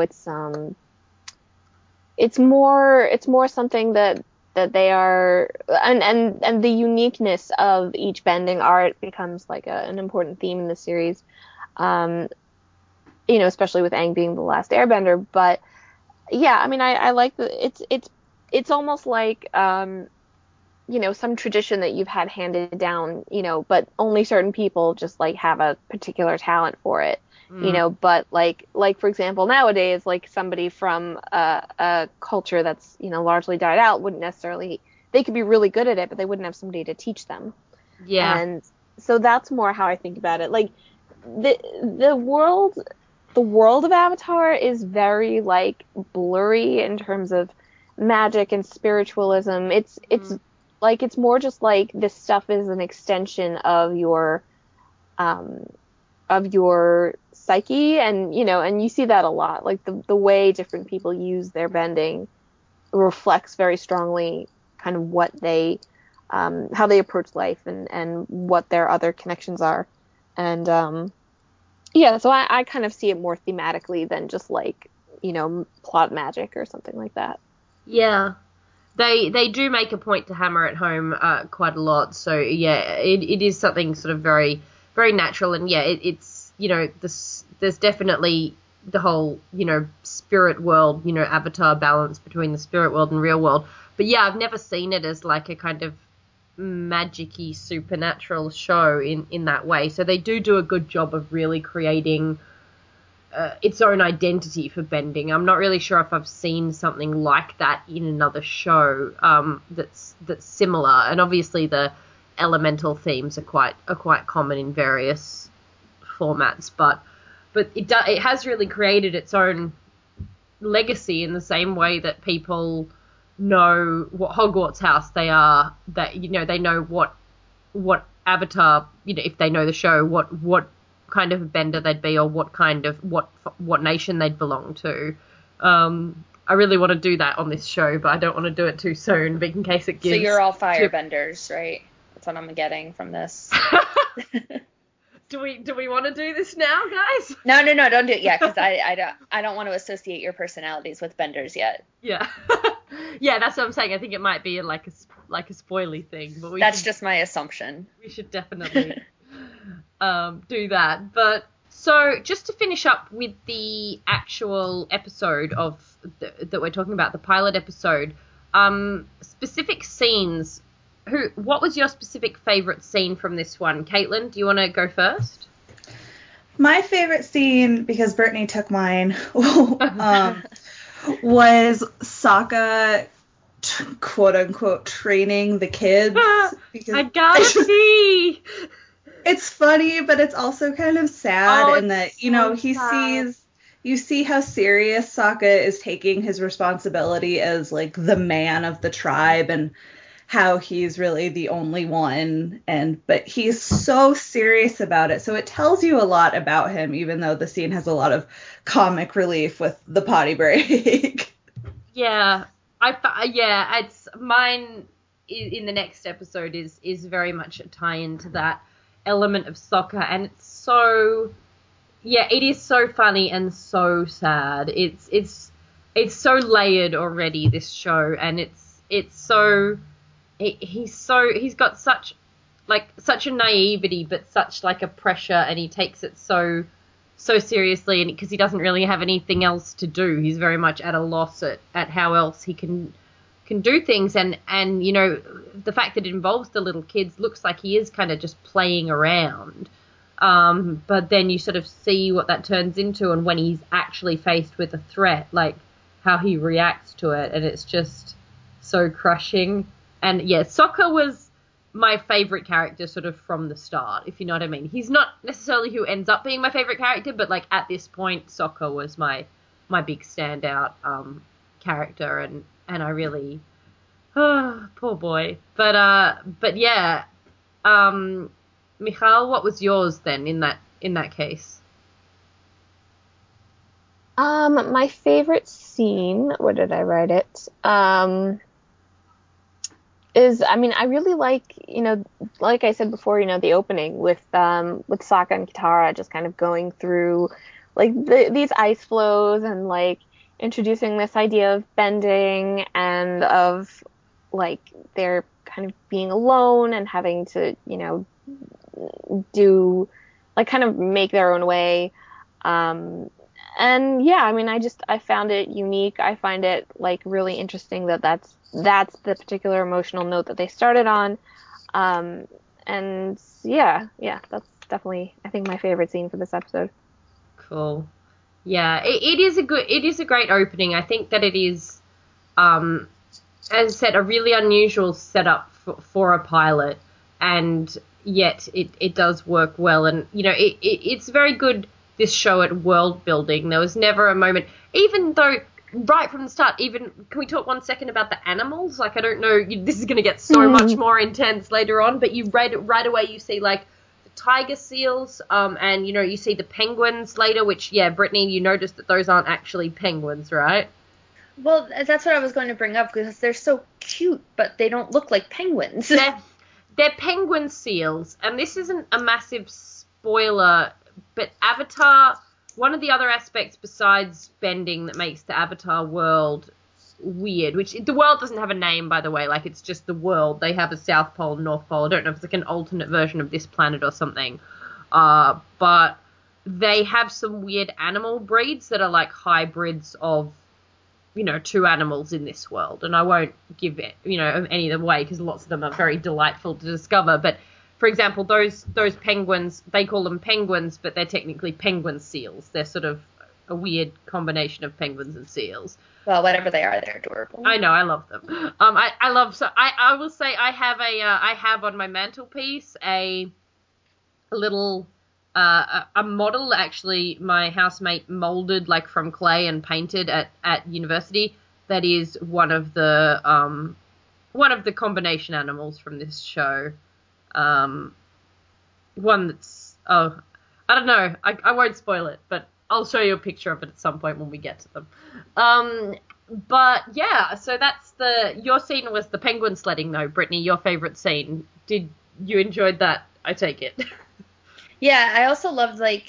It's more something that they are, and the uniqueness of each bending art becomes like an important theme in the series. Especially with Aang being the last airbender. But yeah, I mean, I like that it's almost like some tradition that you've had handed down, but only certain people just like have a particular talent for it. But like for example, nowadays, like somebody from a culture that's, largely died out wouldn't necessarily, they could be really good at it, but they wouldn't have somebody to teach them. Yeah. And so that's more how I think about it. Like the world of Avatar is very like blurry in terms of magic and spiritualism. It's Like, it's more just like this stuff is an extension of your psyche, and and you see that a lot. Like the way different people use their bending reflects very strongly kind of what they how they approach life and what their other connections are. And so I kind of see it more thematically than just like plot magic or something like that. Yeah. They do make a point to hammer it home quite a lot. So yeah, it is something sort of very, very natural. And yeah, it's there's definitely the whole spirit world, Avatar balance between the spirit world and real world. But yeah, I've never seen it as like a kind of magic-y supernatural show in that way. So they do a good job of really creating its own identity for bending. I'm not really sure if I've seen something like that in another show that's similar. And obviously the elemental themes are quite common in various formats, but it has really created its own legacy in the same way that people know what Hogwarts house they are, that they know what Avatar, if they know the show, what kind of bender they'd be, or what kind of what nation they'd belong to. I really want to do that on this show, but I don't want to do it too soon, in case it gives. So you're all firebenders, right? That's what I'm getting from this. Do we want to do this now, guys? No, don't do it yet, because I don't want to associate your personalities with benders yet. Yeah. Yeah, that's what I'm saying. I think it might be like a spoily thing, but that's just my assumption. We should definitely do that. But so just to finish up with the actual episode that we're talking about, the pilot episode, specific scenes. What was your specific favorite scene from this one? Caitlin, do you want to go first? My favorite scene, because Brittany took mine, was Sokka, quote unquote, training the kids. Because I gotta see. It's funny, but it's also kind of sad in that you see how serious Sokka is taking his responsibility as like the man of the tribe, and how he's really the only one, but he's so serious about it. So it tells you a lot about him, even though the scene has a lot of comic relief with the potty break. Yeah, it's mine. In the next episode is very much a tie-in to that element of Sokka, and it's so, it is so funny and so sad. It's so layered already, this show, and it's so. He's got such a naivety, but such like a pressure, and he takes it so seriously, and because he doesn't really have anything else to do, he's very much at a loss at how else he can do things, and the fact that it involves the little kids looks like he is kind of just playing around, but then you sort of see what that turns into, and when he's actually faced with a threat, like how he reacts to it, and it's just so crushing. And yeah, Sokka was my favorite character sort of from the start, if you know what I mean. He's not necessarily who ends up being my favorite character, but like at this point, Sokka was my big standout character, and I really, poor boy. But yeah, Michal, what was yours then in that case? My favorite scene, where did I write it? I really like, like I said before, the opening with Sokka and Katara just kind of going through like these ice flows, and like introducing this idea of bending, and of like they're kind of being alone and having to, do like kind of make their own way. And yeah, I found it unique. I find it like really interesting that's the particular emotional note that they started on. And yeah, that's definitely, I think, my favorite scene for this episode. Cool. Yeah, it is a great opening. I think that it is, as I said, a really unusual setup for a pilot, and yet it does work well. And it's very good, this show, at world building. There was never a moment, even though right from the start, even, can we talk 1 second about the animals? Like, I don't know, this is going to get so much more intense later on, but you right away you see, like, the tiger seals, and, you know, you see the penguins later, which, yeah, Brittany, you noticed that those aren't actually penguins, right? Well, that's what I was going to bring up, because they're so cute, but they don't look like penguins. They're penguin seals, and this isn't a massive spoiler, but Avatar, one of the other aspects besides bending that makes the Avatar world weird, which the world doesn't have a name, by the way, like, it's just the world. They have a South Pole, North Pole. I don't know if it's like an alternate version of this planet or something, but they have some weird animal breeds that are like hybrids of, you know, two animals in this world, and I won't give it, you know, any of them away because lots of them are very delightful to discover. But for example, those penguins, they call them penguins, but they're technically penguin seals. They're sort of a weird combination of penguins and seals. Well, whatever they are, they're adorable. I know, I love them. I will say I have on my mantelpiece a little a model, actually, my housemate molded, like, from clay and painted at university. That is one of the combination animals from this show. One that's, I don't know, I won't spoil it, but I'll show you a picture of it at some point when we get to them. But yeah, so that's your scene was the penguin sledding, though. Brittany, your favorite scene. Did you enjoyed that? I take it. Yeah, I also loved, like,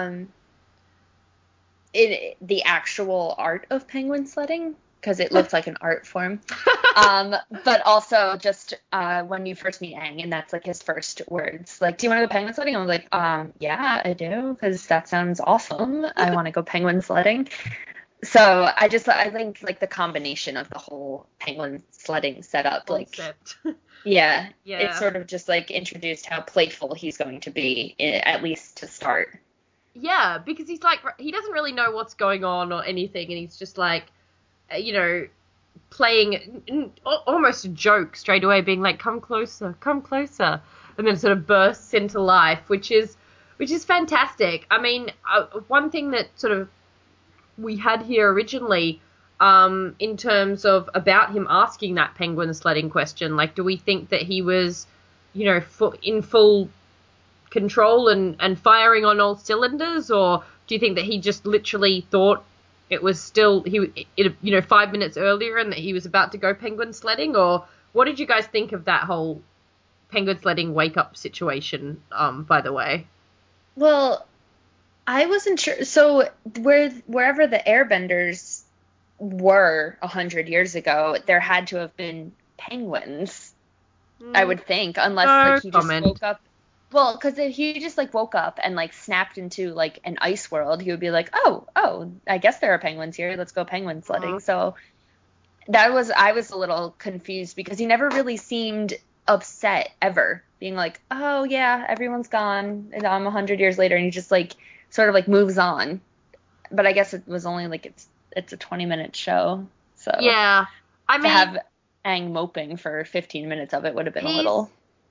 the actual art of penguin sledding, because it looked like an art form. But also just when you first meet Aang, and that's, like, his first words. Like, do you want to go penguin sledding? I was like, yeah, I do, because that sounds awesome. I want to go penguin sledding. So I think, like, the combination of the whole penguin sledding setup, Concept. like... Yeah, it sort of just, like, introduced how playful he's going to be, at least to start. Yeah, because he's, like, he doesn't really know what's going on or anything, and he's just, like, you know, playing almost a joke straight away, being like, come closer, and then sort of bursts into life, which is fantastic. I mean, one thing that sort of we had here originally, in terms of about him asking that penguin sledding question, like, do we think that he was, you know, in full control and firing on all cylinders, or do you think that he just literally thought it was still 5 minutes earlier and that he was about to go penguin sledding? Or what did you guys think of that whole penguin sledding wake up situation, by the way? Well, I wasn't sure. So wherever the airbenders were 100 years ago, there had to have been penguins, I would think, unless like he just woke up. Well, because if he just like woke up and like snapped into like an ice world, he would be like, oh, I guess there are penguins here. Let's go penguin sledding. So I was a little confused because he never really seemed upset ever, being like, oh yeah, everyone's gone, and I'm 100 years later, and he just like sort of like moves on. But I guess it was only like it's a 20-minut show, so yeah, I mean, to have Aang moping for 15 minutes of it would have been a little.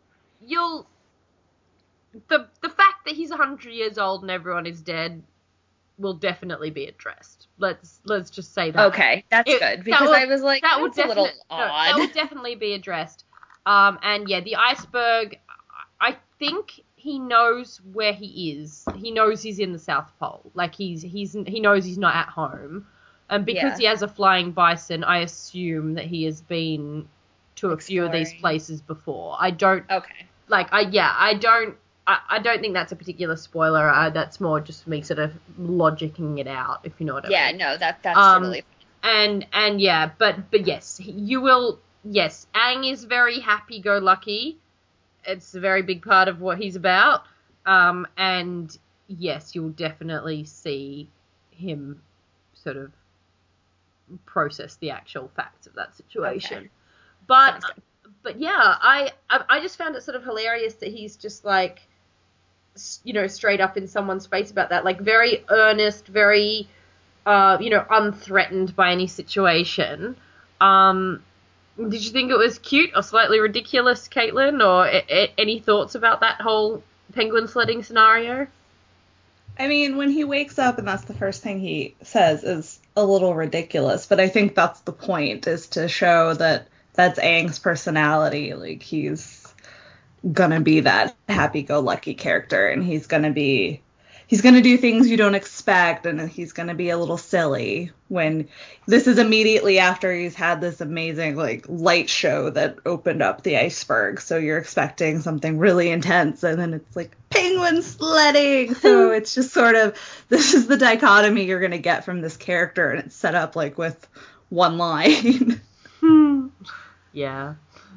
The fact that he's 100 years old and everyone is dead will definitely be addressed. Let's just say that. Okay, that's good, because I was like, that would a little odd. That would definitely be addressed. And yeah, the iceberg, I think he knows where he is. He knows he's in the South Pole. Like he knows he's not at home. And because he has a flying bison, I assume that he has been to a few of these places before. I don't. Okay. Like I don't think that's a particular spoiler. That's more just me sort of logicking it out, if you know what I mean. Yeah, no, that's totally fine. And yeah, but yes, you will. Yes, Aang is very happy-go-lucky. It's a very big part of what he's about. And yes, you'll definitely see him sort of process the actual facts of that situation. Okay. But yeah, I just found it sort of hilarious that he's just like, you know, straight up in someone's face about that, like very earnest, very, unthreatened by any situation. Did you think it was cute or slightly ridiculous, Caitlin, or any thoughts about that whole penguin sledding scenario? I mean, when he wakes up and that's the first thing he says is a little ridiculous, but I think that's the point, is to show that that's Aang's personality. Like, he's gonna be that happy-go-lucky character, and he's gonna do things you don't expect, and he's gonna be a little silly. When this is immediately after he's had this amazing like light show that opened up the iceberg, so you're expecting something really intense, and then it's like penguin sledding. So it's just sort of, this is the dichotomy you're gonna get from this character, and it's set up like with one line. Yeah.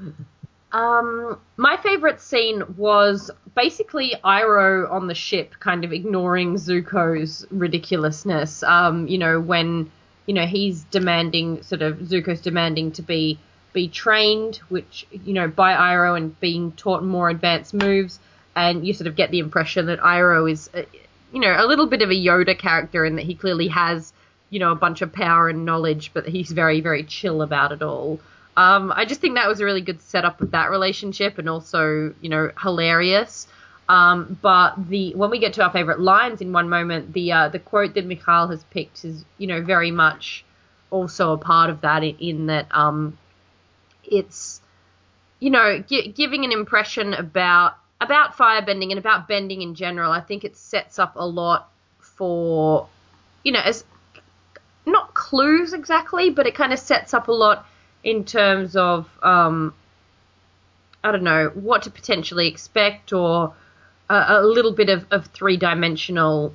My favorite scene was basically Iroh on the ship kind of ignoring Zuko's ridiculousness. When, he's demanding, sort of, Zuko's demanding to be trained, which, by Iroh, and being taught more advanced moves. And you sort of get the impression that Iroh is, a little bit of a Yoda character, in that he clearly has, a bunch of power and knowledge, but he's very, very chill about it all. I just think that was a really good setup of that relationship, and also, hilarious. But when we get to our favorite lines in one moment, the quote that Michal has picked is, very much also a part of that, in that it's, giving an impression about firebending and about bending in general. I think it sets up a lot for, as not clues exactly, but it kind of sets up a lot in terms of, I don't know, what to potentially expect, or a little bit of three-dimensionalness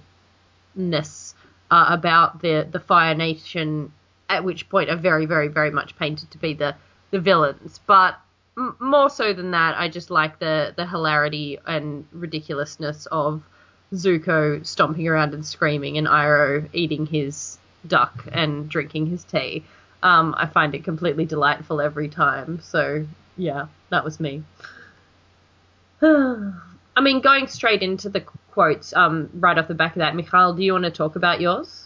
about the Fire Nation, at which point are very, very, very much painted to be the villains. But more so than that, I just like the hilarity and ridiculousness of Zuko stomping around and screaming, and Iroh eating his duck and drinking his tea. I find it completely delightful every time. So, yeah, that was me. I mean, going straight into the quotes, right off the back of that, Michal, do you want to talk about yours?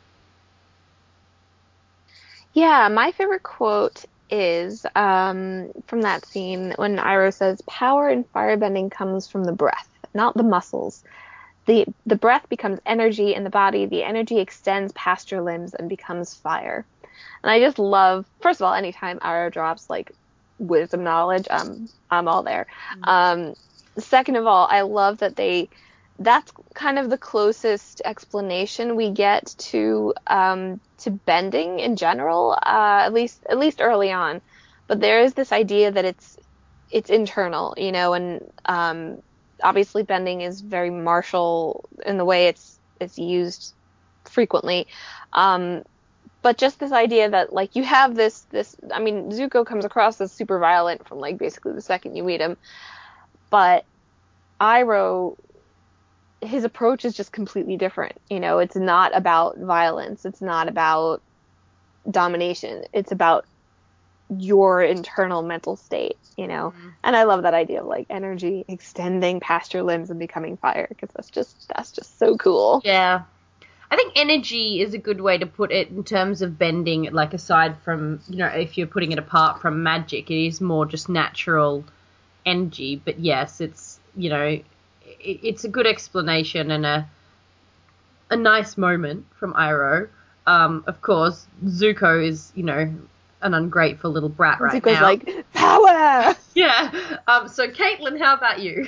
Yeah, my favorite quote is from that scene when Iroh says, "Power in firebending comes from the breath, not the muscles. The breath becomes energy in the body. The energy extends past your limbs and becomes fire." And I just love, first of all, anytime Iroh drops like wisdom knowledge, I'm all there. Second of all, I love that that's kind of the closest explanation we get to bending in general, at least early on. But there is this idea that it's internal, and obviously bending is very martial in the way it's used frequently. But just this idea that, like, you have this, I mean, Zuko comes across as super violent from, like, basically the second you meet him. But Iroh, his approach is just completely different. It's not about violence. It's not about domination. It's about your internal mental state, Mm-hmm. And I love that idea of, like, energy extending past your limbs and becoming fire, because that's just so cool. Yeah. I think energy is a good way to put it in terms of bending, like, aside from, if you're putting it apart from magic, it is more just natural energy. But yes, it's, it's a good explanation and a nice moment from Iroh. Of course, Zuko is, an ungrateful little brat right Zuko's now. like, power! Yeah. So, Caitlin, how about you?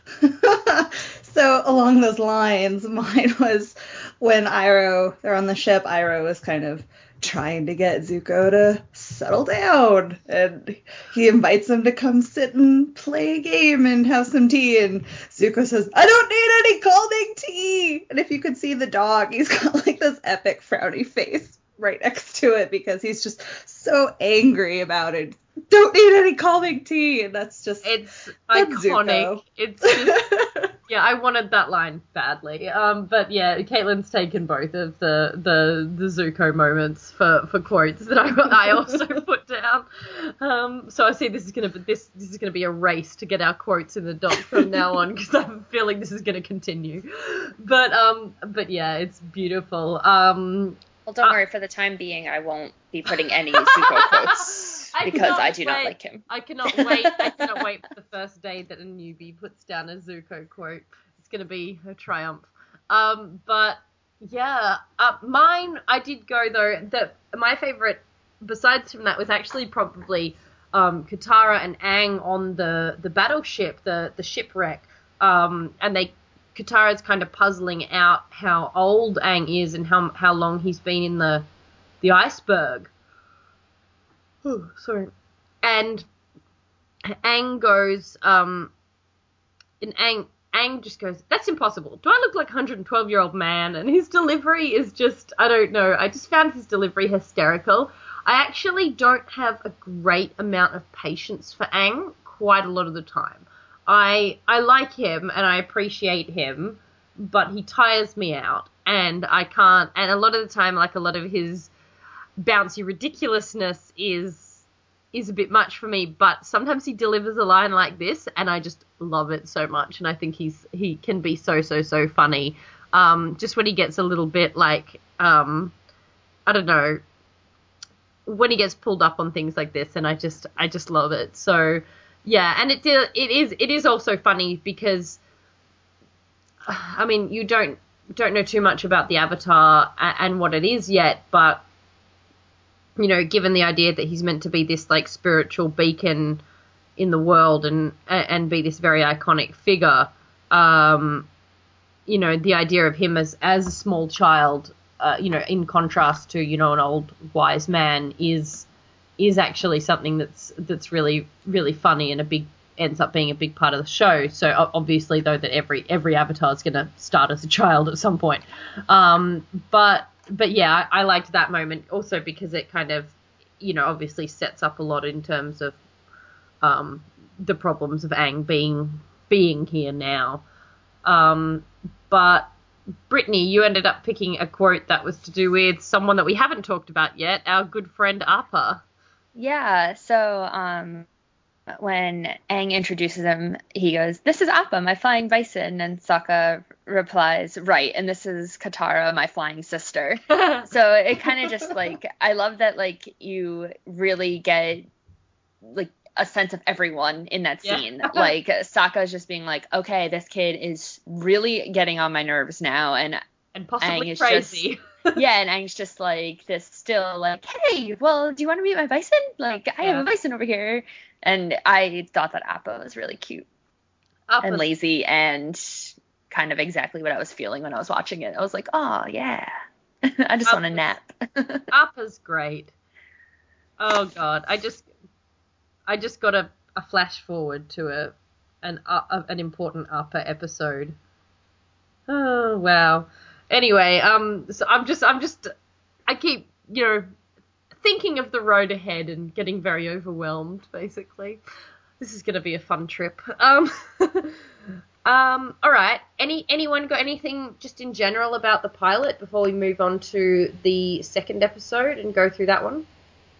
So along those lines, mine was when they're on the ship, Iroh was kind of trying to get Zuko to settle down, and he invites him to come sit and play a game and have some tea, and Zuko says, "I don't need any calming tea." And if you could see the dog, he's got like this epic frowny face right next to it, because he's just so angry about it. Don't need any calming tea, and that's iconic. Zuko. It's just, yeah, I wanted that line badly. But yeah, Caitlin's taken both of the Zuko moments for quotes that I also put down. So I see this is gonna be a race to get our quotes in the doc from now on, because I'm feeling this is gonna continue. But yeah, it's beautiful. Well, don't worry. For the time being, I won't be putting any Zuko quotes because I do not like him. I cannot wait. I cannot wait for the first day that a newbie puts down a Zuko quote. It's going to be a triumph. But yeah, mine, I did go though, my favorite besides from that was actually probably Katara and Aang on the battleship, the shipwreck, and Katara's kind of puzzling out how old Aang is and how long he's been in the iceberg. Oh, sorry. And Aang goes, and Aang just goes, "That's impossible. Do I look like a 112-year-old man?" And his delivery is just, I don't know. I just found his delivery hysterical. I actually don't have a great amount of patience for Aang quite a lot of the time. I like him and I appreciate him, but he tires me out and I can't. And a lot of the time, like a lot of his bouncy ridiculousness is a bit much for me, but sometimes he delivers a line like this and I just love it so much. And I think he can be so funny. Just when he gets a little bit like, I don't know, when he gets pulled up on things like this, and I just love it. So yeah, and it is also funny because, I mean, you don't know too much about the Avatar and what it is yet, but you know, given the idea that he's meant to be this like spiritual beacon in the world and be this very iconic figure, you know, the idea of him as a small child, you know, in contrast to, you know, an old wise man is actually something that's really funny and ends up being a big part of the show. So obviously, though, that every Avatar is going to start as a child at some point. But yeah, I liked that moment also because it kind of, you know, obviously sets up a lot in terms of the problems of Aang being here now. But Brittany, you ended up picking a quote that was to do with someone that we haven't talked about yet, our good friend Appa. Yeah, so when Aang introduces him, he goes, "This is Appa, my flying bison," and Sokka replies, "Right, and this is Katara, my flying sister." So it kind of just, like, I love that, like, you really get, like, a sense of everyone in that scene. Yeah. Like, Sokka's just being like, okay, this kid is really getting on my nerves now, and possibly Aang is crazy. Yeah, and Aang's just like this, still like, "Hey, well, do you want to meet my bison? Like, I have a bison over here." And I thought that Appa was really cute and lazy and kind of exactly what I was feeling when I was watching it. I was like, oh, yeah. I just want a nap. Appa's great. Oh, God. I just got a flash forward to an important Appa episode. Oh, wow. Anyway, so I keep, you know, thinking of the road ahead and getting very overwhelmed, basically. This is going to be a fun trip. All right. Anyone got anything just in general about the pilot before we move on to the second episode and go through that one?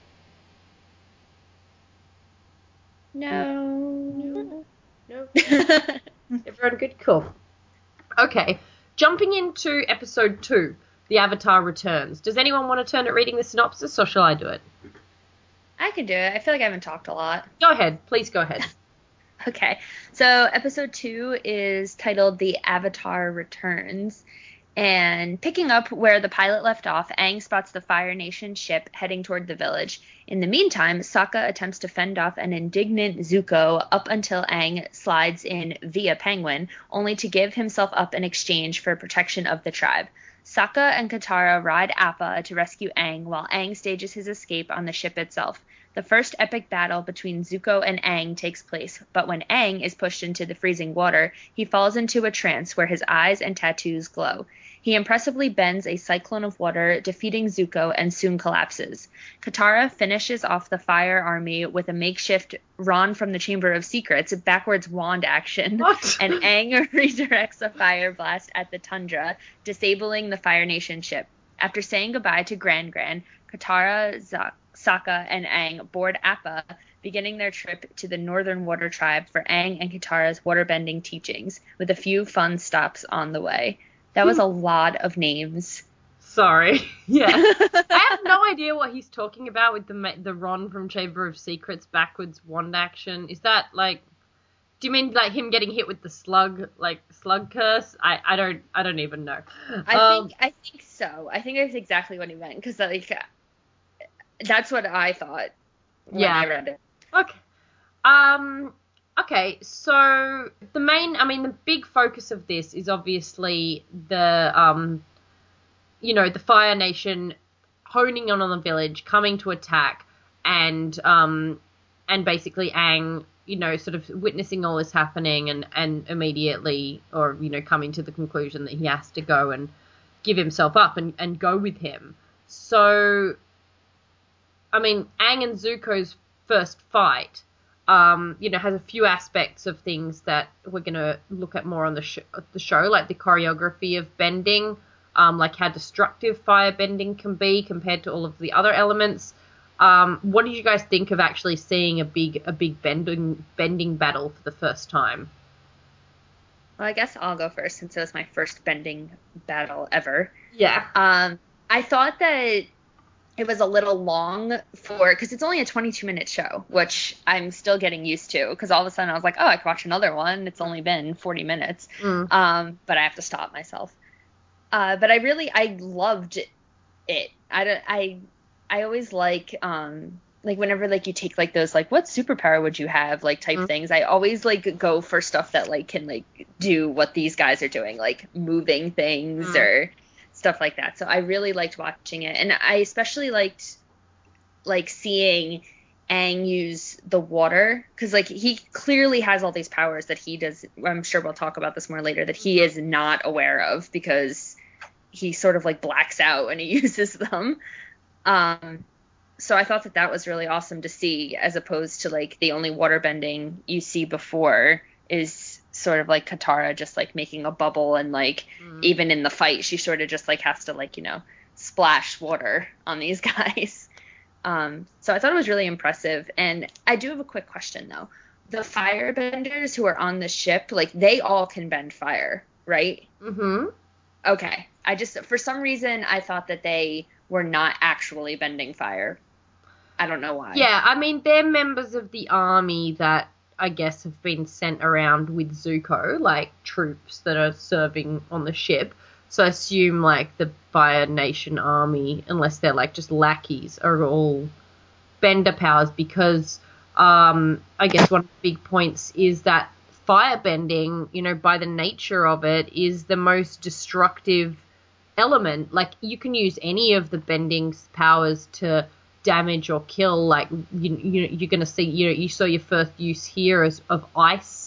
No. Everyone good? Cool. Okay. Jumping into episode 2, The Avatar Returns. Does anyone want to turn to reading the synopsis, or shall I do it? I can do it. I feel like I haven't talked a lot. Go ahead. Please go ahead. Okay. So episode 2 is titled The Avatar Returns. And picking up where the pilot left off, Aang spots the Fire Nation ship heading toward the village. In the meantime, Sokka attempts to fend off an indignant Zuko up until Aang slides in via Penguin, only to give himself up in exchange for protection of the tribe. Sokka and Katara ride Appa to rescue Aang, while Aang stages his escape on the ship itself. The first epic battle between Zuko and Aang takes place, but when Aang is pushed into the freezing water, he falls into a trance where his eyes and tattoos glow. He impressively bends a cyclone of water, defeating Zuko, and soon collapses. Katara finishes off the fire army with a makeshift Ron from the Chamber of Secrets backwards wand action, What? and Aang redirects a fire blast at the tundra, disabling the Fire Nation ship. After saying goodbye to Gran Gran, Katara, Sokka, and Aang board Appa, beginning their trip to the Northern Water Tribe for Aang and Katara's waterbending teachings, with a few fun stops on the way. That was a lot of names. Sorry. Yeah. I have no idea what he's talking about with the Ron from Chamber of Secrets backwards wand action. Is that, like... Do you mean like him getting hit with the slug curse? I don't even know. I think so. I think that's exactly what he meant, because like that's what I thought when I read it. Okay. Okay, so the big focus of this is obviously the the Fire Nation honing in on the village, coming to attack, and basically Aang, sort of witnessing all this happening and immediately, or, coming to the conclusion that he has to go and give himself up and go with him. So, Aang and Zuko's first fight, has a few aspects of things that we're going to look at more on the show, like the choreography of bending, like how destructive fire bending can be compared to all of the other elements. What did you guys think of actually seeing a big bending battle for the first time? Well, I guess I'll go first, since it was my first bending battle ever. Yeah. I thought that it was a little long because it's only a 22-minute show, which I'm still getting used to, because all of a sudden I was like, oh, I could watch another one. It's only been 40 minutes. But I have to stop myself. But I loved it. I always like whenever like you take like those like what superpower would you have like type things, I always like go for stuff that like can like do what these guys are doing, like moving things or stuff like that. So I really liked watching it, and I especially liked like seeing Aang use the water, because like he clearly has all these powers that he does. I'm sure we'll talk about this more later, that he is not aware of, because he sort of like blacks out when he uses them. So I thought that was really awesome to see, as opposed to like the only water bending you see before is sort of like Katara just like making a bubble, and like even in the fight she sort of just like has to like splash water on these guys. So I thought it was really impressive. And I do have a quick question though. The firebenders who are on the ship, like they all can bend fire, right? Okay. I just, for some reason, I thought that they were not actually bending fire. I don't know why. Yeah, they're members of the army that I guess have been sent around with Zuko, like troops that are serving on the ship. So I assume like the Fire Nation army, unless they're like just lackeys, are all bender powers, because I guess one of the big points is that firebending, by the nature of it, is the most destructive element. Like you can use any of the bending powers to damage or kill. Like you're gonna see, you saw your first use here of ice,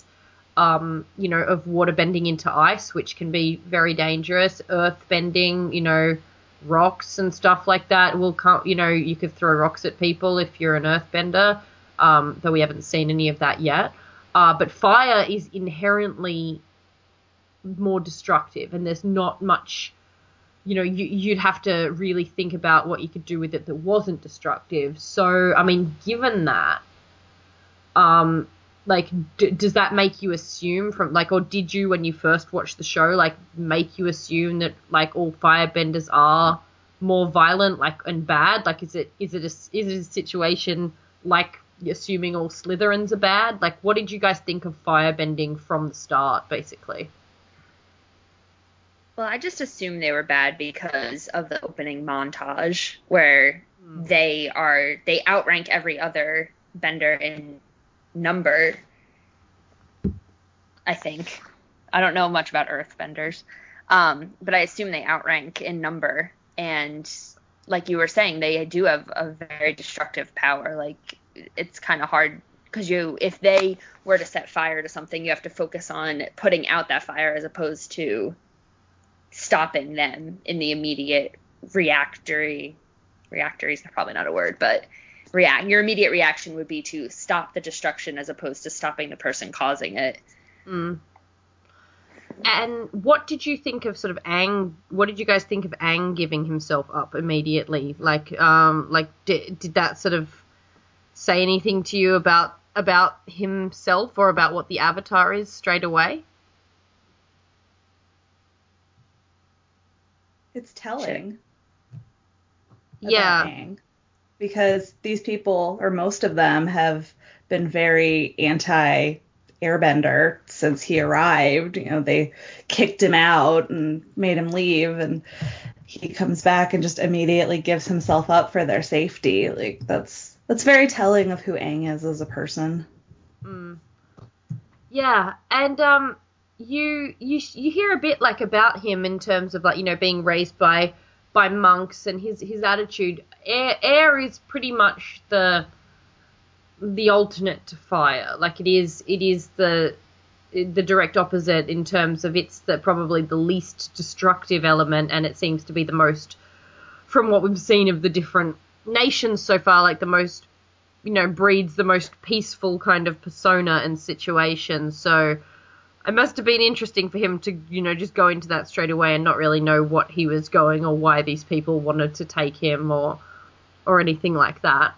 of water bending into ice, which can be very dangerous. Earth bending, rocks and stuff like that will come. You could throw rocks at people if you're an earthbender, though we haven't seen any of that yet. But fire is inherently more destructive, and there's not much. You'd have to really think about what you could do with it that wasn't destructive. So, given that, does that make you assume or did you, when you first watched the show, make you assume that, all firebenders are more violent, and bad? Is it a situation like assuming all Slytherins are bad? What did you guys think of firebending from the start, basically? Well, I just assumed they were bad because of the opening montage where they outrank every other bender in number, I think. I don't know much about earthbenders, but I assume they outrank in number. And like you were saying, they do have a very destructive power. It's kind of hard, because if they were to set fire to something, you have to focus on putting out that fire as opposed to stopping them in the immediate reactory is probably not a word, but your immediate reaction would be to stop the destruction as opposed to stopping the person causing it. And what did you think of sort of Aang? What did you guys think of Aang giving himself up immediately? Did that sort of say anything to you about himself or about what the Avatar is straight away? It's telling. Yeah. Aang, because these people, or most of them, have been very airbender since he arrived. You know, they kicked him out and made him leave, and he comes back and just immediately gives himself up for their safety. Like, that's very telling of who Aang is as a person. Yeah, and you hear a bit like about him in terms of, like, you know, being raised by monks and his attitude. Air is pretty much the alternate to fire. Like, it is the direct opposite in terms of it's probably the least destructive element, and it seems to be the most, from what we've seen of the different nations so far, like the most, you know, breeds the most peaceful kind of persona and situation. So it must have been interesting for him to, you know, just go into that straight away and not really know what he was going or why these people wanted to take him or anything like that.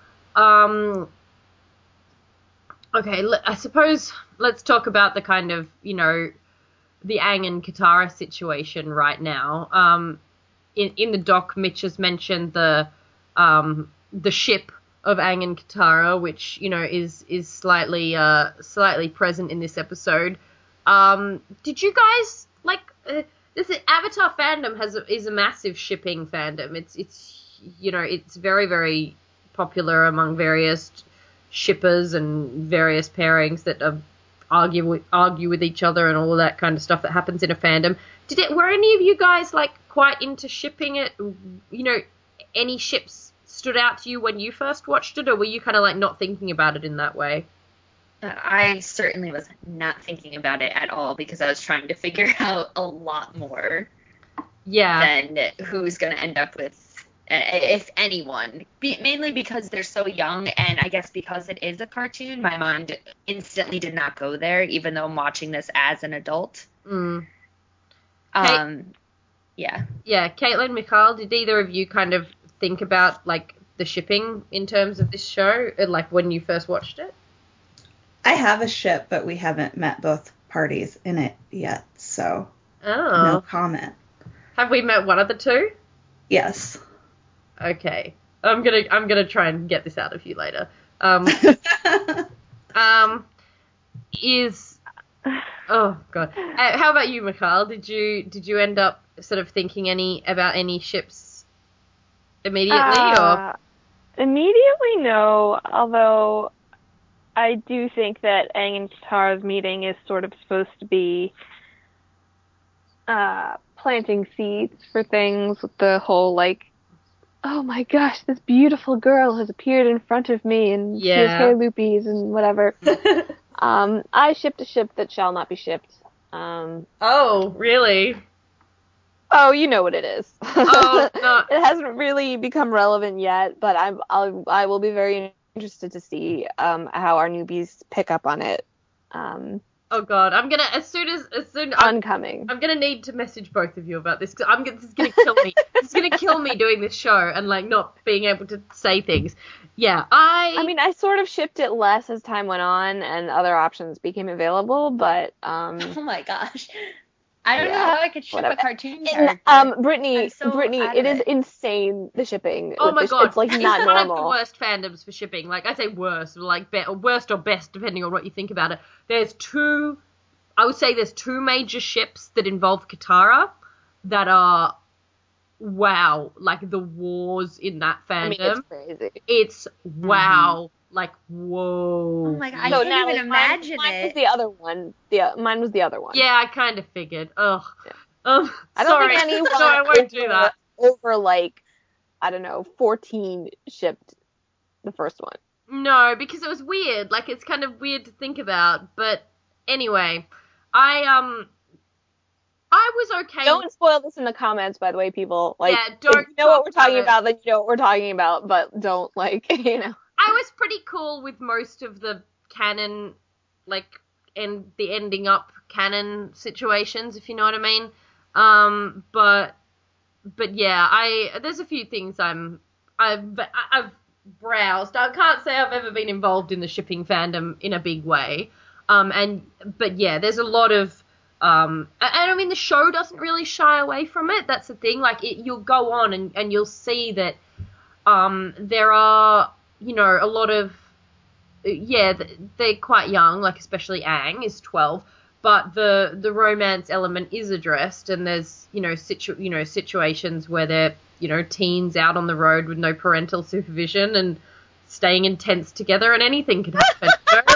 Okay, I suppose let's talk about the kind of, you know, the Aang and Katara situation right now. In the doc, Mitch has mentioned the ship of Aang and Katara, which, you know, is slightly present in this episode. Did you guys like this Avatar fandom is a massive shipping fandom. It's you know, it's very, very popular among various shippers and various pairings that argue with each other and all of that kind of stuff that happens in a fandom. Were any of you guys like quite into shipping it? You know, any ships stood out to you when you first watched it, or were you kind of like not thinking about it in that way? I certainly was not thinking about it at all because I was trying to figure out a lot more than who's going to end up with, if anyone. Mainly because they're so young, and I guess because it is a cartoon, my mind instantly did not go there, even though I'm watching this as an adult. Yeah. Yeah, Caitlin, Mikhail, did either of you kind of think about, like, the shipping in terms of this show, like, when you first watched it? I have a ship, but we haven't met both parties in it yet, so no comment. Have we met one of the two? Yes. Okay. I'm gonna try and get this out of you later. Oh god. How about you, Mikhail? Did you end up sort of thinking about any ships immediately, or? Immediately, no. Although I do think that Aang and Katara's meeting is sort of supposed to be planting seeds for things with the whole, like, oh my gosh, this beautiful girl has appeared in front of me, and she has hair loopies and whatever. I shipped a ship that shall not be shipped. Oh, really? Oh, you know what it is. Oh, no. It hasn't really become relevant yet, but I will be very interested to see how our newbies pick up on it. Oh god, I'm gonna oncoming. I'm gonna need to message both of you about this, because this is gonna kill me. This is gonna kill me doing this show and, like, not being able to say things. Yeah, I mean, I sort of shipped it less as time went on and other options became available, but oh my gosh, I don't know how I could ship a cartoon character. Brittany, it is insane, the shipping. Oh my god, it's like not one normal. of the worst fandoms for shipping. Like, I say worst, like worst or best, depending on what you think about it. There's two major ships that involve Katara that are, wow, like the wars in that fandom. I mean, it's crazy. It's wow. Like, whoa. Oh my god, I can't even imagine mine it. Was the other one. Mine was the other one. Yeah, I kind of figured. Ugh. Yeah. I don't think anyone. No, I won't do that. Over, like, I don't know, 14 shipped the first one. No, because it was weird. Like, it's kind of weird to think about. But anyway, I was okay. Don't spoil this in the comments, by the way, people. Like, yeah, don't. If you know what we're talking about, then you know what we're talking about. But don't, like, you know. I was pretty cool with most of the canon, like, and the ending up canon situations, if you know what I mean. But yeah, there's a few things I've browsed. I can't say I've ever been involved in the shipping fandom in a big way. But yeah, there's a lot of, and I mean, the show doesn't really shy away from it. That's the thing. Like, you'll go on and you'll see that, there are, you know, a lot of they're quite young, like especially Aang is 12, but the romance element is addressed, and there's situations where they're teens out on the road with no parental supervision and staying in tents together, and anything can happen.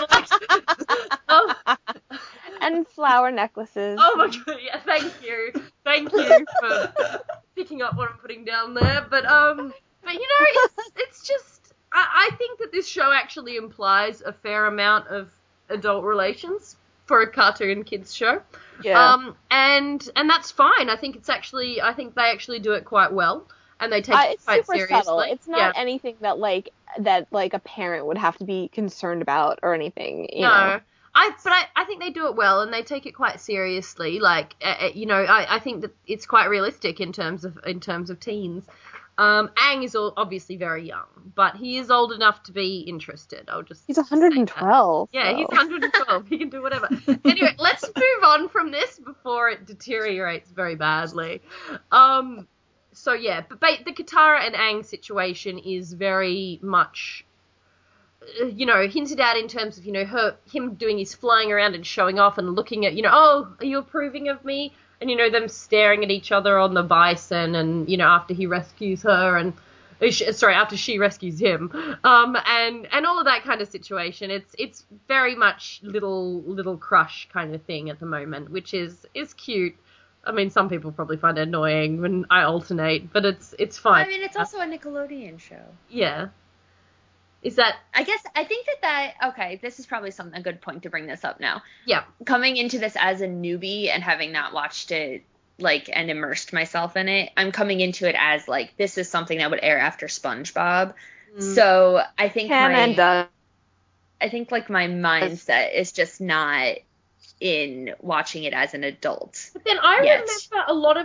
And flower necklaces. Oh my god! Yeah, thank you for picking up what I'm putting down there. But it's just I think that this show actually implies a fair amount of adult relations for a cartoon kids show. Yeah. And that's fine. I think they actually do it quite well, and they take it quite super seriously. Subtle. It's not anything that a parent would have to be concerned about or anything. You know? I think they do it well, and they take it quite seriously. Like, I think that it's quite realistic in terms of teens. Aang is obviously very young, but he is old enough to be interested. He's 112. Yeah, he's 112. He can do whatever. Anyway, let's move on from this before it deteriorates very badly. So yeah, but the Katara and Aang situation is very much, hinted at in terms of, him doing his flying around and showing off and looking at, oh, are you approving of me? And, them staring at each other on the bison and, after he rescues her and, after she rescues him, and all of that kind of situation. It's very much little crush kind of thing at the moment, which is cute. I mean, some people probably find it annoying when I alternate, but it's fine. I mean, it's also a Nickelodeon show. Yeah. Is that... I think that okay, this is probably a good point to bring this up now. Yeah. Coming into this as a newbie and having not watched it, and immersed myself in it, I'm coming into it as, this is something that would air after SpongeBob. So I think my mindset is just not in watching it as an adult. But then I remember a lot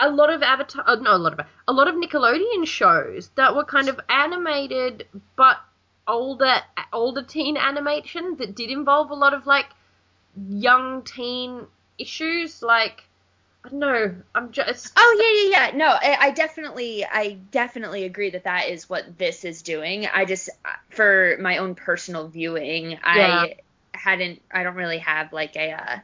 of Nickelodeon shows that were kind of animated, but older teen animation that did involve a lot of young teen issues. I don't know. I'm just. Oh yeah. No, I definitely agree that is what this is doing. I just, for my own personal viewing, I don't really have a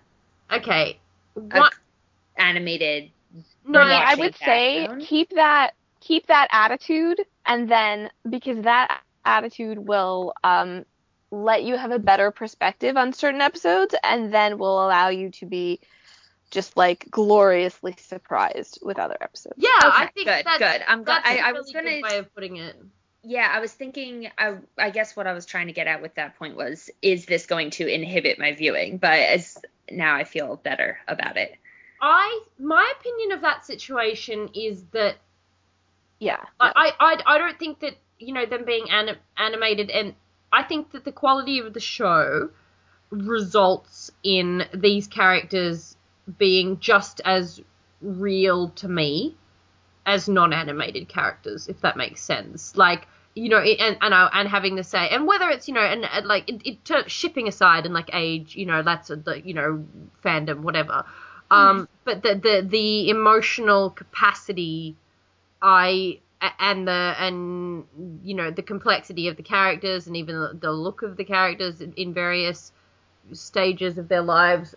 animated. No, I would say keep that attitude, and then because that attitude will let you have a better perspective on certain episodes, and then will allow you to be just gloriously surprised with other episodes. Yeah, okay, I think good. I'm glad. I was gonna good way of putting it. Yeah, I was thinking. I guess what I was trying to get at with that point was, is this going to inhibit my viewing? But now I feel better about it. My opinion of that situation is that. Yeah. I don't think that them being animated, and I think that the quality of the show results in these characters being just as real to me as non-animated characters, if that makes sense. And having to say, and whether it's shipping aside and age, that's fandom, whatever. But the emotional capacity, and the complexity of the characters, and even the look of the characters in various stages of their lives,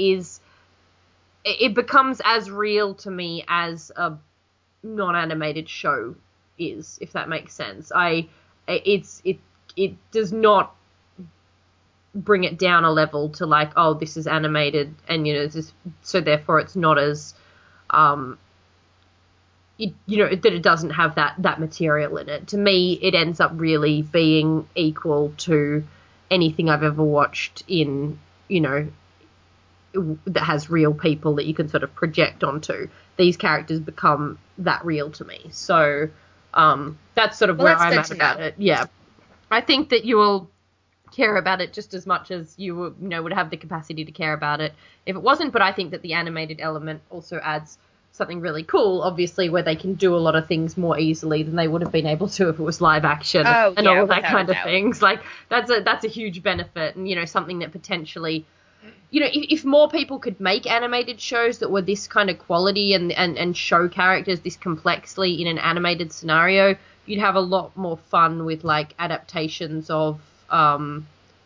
it becomes as real to me as a non-animated show is, if that makes sense. It does not bring it down a level to this is animated, and so therefore it's not as that it doesn't have that material in it. To me, it ends up really being equal to anything I've ever watched in that has real people that you can sort of project onto. These characters become that real to me. So that's sort of where I'm at about it. Yeah. I think that you will care about it just as much as you would have the capacity to care about it if it wasn't, but I think that the animated element also adds something really cool, obviously, where they can do a lot of things more easily than they would have been able to if it was live action and all of that kind of things. That's a huge benefit, and something that potentially, if more people could make animated shows that were this kind of quality and show characters this complexly in an animated scenario, you'd have a lot more fun with adaptations of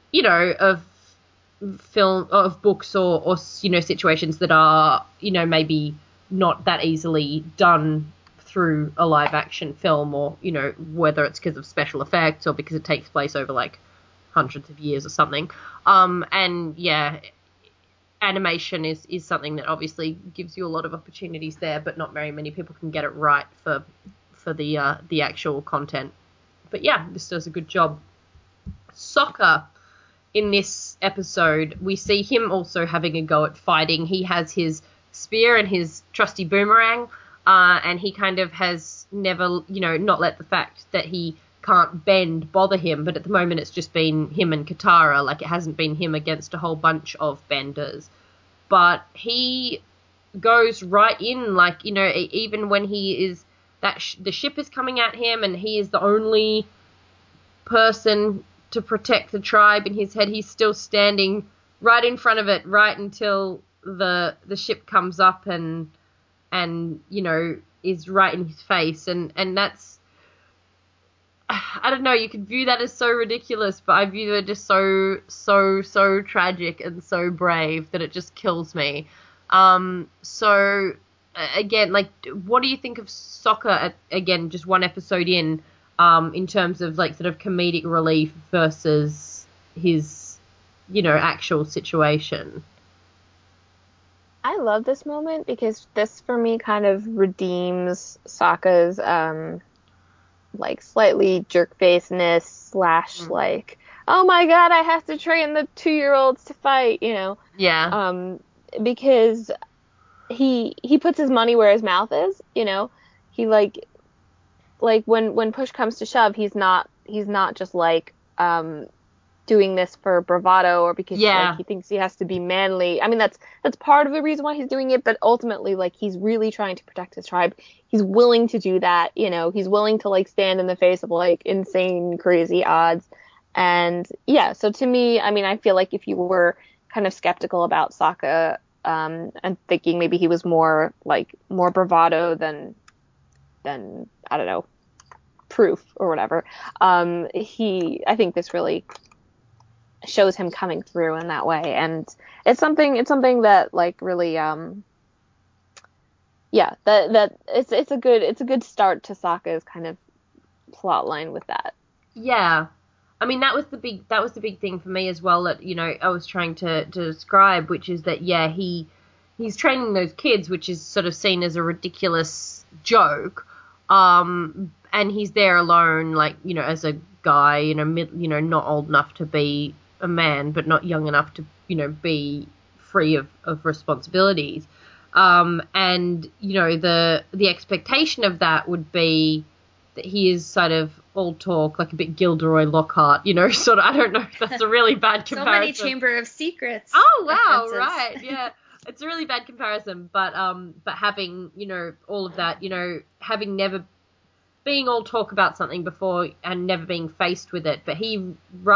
of film, of books or situations that are, maybe not that easily done through a live action film, or, whether it's because of special effects or because it takes place over like hundreds of years or something. And yeah, animation is something that obviously gives you a lot of opportunities there, but not very many people can get it right for the actual content. But yeah, this does a good job. Sokka, in this episode, we see him also having a go at fighting. He has his spear and his trusty boomerang, and he kind of has never, not let the fact that he can't bend bother him, but at the moment it's just been him and Katara. Like, it hasn't been him against a whole bunch of benders. But he goes right in, like, even when he is, the ship is coming at him and he is the only person to protect the tribe in his head, he's still standing right in front of it, right until the ship comes up and is right in his face, and that's, I don't know, you could view that as so ridiculous, but I view it just so tragic and so brave that it just kills me. So again, like, what do you think of Sokka, again, just one episode in terms of like sort of comedic relief versus his, actual situation? I love this moment because this for me kind of redeems Sokka's like slightly jerk-facedness / like, oh my god, I have to train the 2-year-olds to fight, Yeah. Because he puts his money where his mouth is, he like when push comes to shove, he's not just like doing this for bravado or because like, he thinks he has to be manly. I mean, that's part of the reason why he's doing it, but ultimately, like, he's really trying to protect his tribe. He's willing to do that, he's willing to like stand in the face of like insane, crazy odds. And yeah, so to me, I mean, I feel like if you were kind of skeptical about Sokka, and thinking maybe he was more bravado than I don't know, proof or whatever, I think this really shows him coming through in that way, and it's something that like really that it's a good start to Sokka's kind of plot line with that. Yeah, I mean, that was the big thing for me as well, that I was trying to describe, which is that he's training those kids, which is sort of seen as a ridiculous joke, and he's there alone, like, as a guy, not old enough to be a man, but not young enough to, be free of responsibilities. And, the expectation of that would be that he is sort of all talk, like a bit Gilderoy Lockhart, sort of, I don't know if that's a really bad comparison. So many Chamber of Secrets. Oh, wow, references. Right, yeah. It's a really bad comparison, but having, all of that, having never being all talk about something before and never being faced with it, but he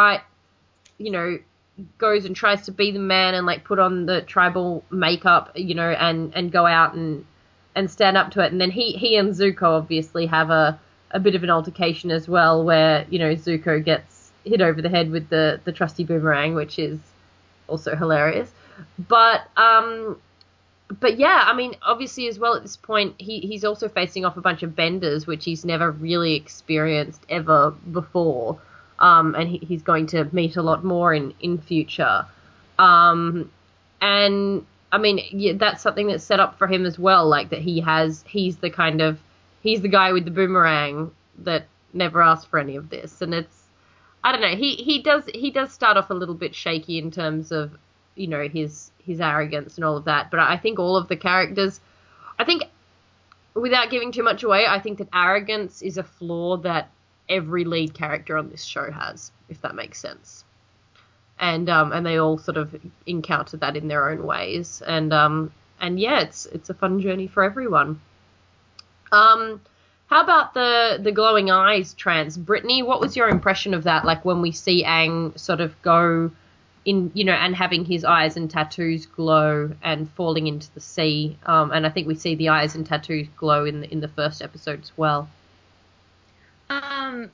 goes and tries to be the man and like put on the tribal makeup, and go out and stand up to it. And then he and Zuko obviously have a bit of an altercation as well, where, Zuko gets hit over the head with the trusty boomerang, which is also hilarious. But yeah, I mean, obviously as well at this point, he's also facing off a bunch of benders, which he's never really experienced ever before. And he's going to meet a lot more in future. And I mean, yeah, that's something that's set up for him as well, like that he's the guy with the boomerang that never asked for any of this. And it's, I don't know, he does start off a little bit shaky in terms of, his arrogance and all of that. But I think all of the characters, I think, without giving too much away, I think that arrogance is a flaw that every lead character on this show has, if that makes sense. And they all sort of encounter that in their own ways. And yeah, it's a fun journey for everyone. How about the glowing eyes trance? Brittany, what was your impression of that? Like when we see Aang sort of go in, and having his eyes and tattoos glow and falling into the sea. And I think we see the eyes and tattoos glow in the first episode as well.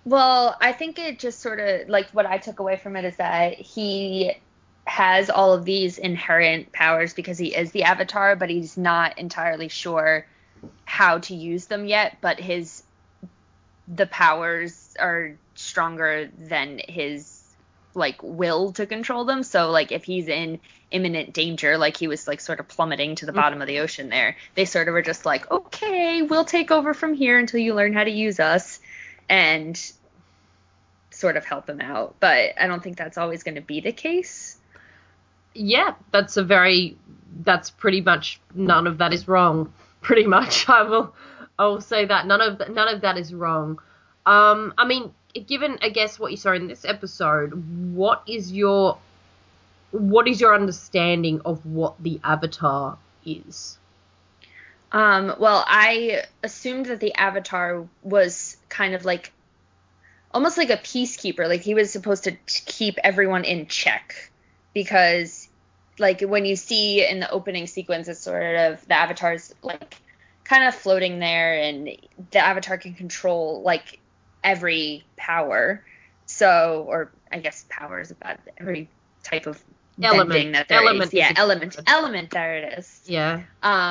Well, I think it just sort of, like, what I took away from it is that he has all of these inherent powers because he is the Avatar, but he's not entirely sure how to use them yet, but the powers are stronger than his, like, will to control them. So, like, if he's in imminent danger, like he was, like, sort of plummeting to the bottom of the ocean there, they sort of were just like, okay, we'll take over from here until you learn how to use us, and sort of help him out. But I don't think that's always going to be the case. Yeah, that's pretty much, none of that is wrong. Pretty much, I will say that none of that is wrong. I mean, given, I guess, what you saw in this episode, what is your understanding of what the Avatar is? Well, I assumed that the Avatar was kind of like, almost like a peacekeeper. Like, he was supposed to keep everyone in check, because, like, when you see in the opening sequence, it's sort of, the Avatar's, like, kind of floating there, and the Avatar can control, like, every power. So, or I guess power is about every type of bending that there is. Yeah, element, there it is. Yeah.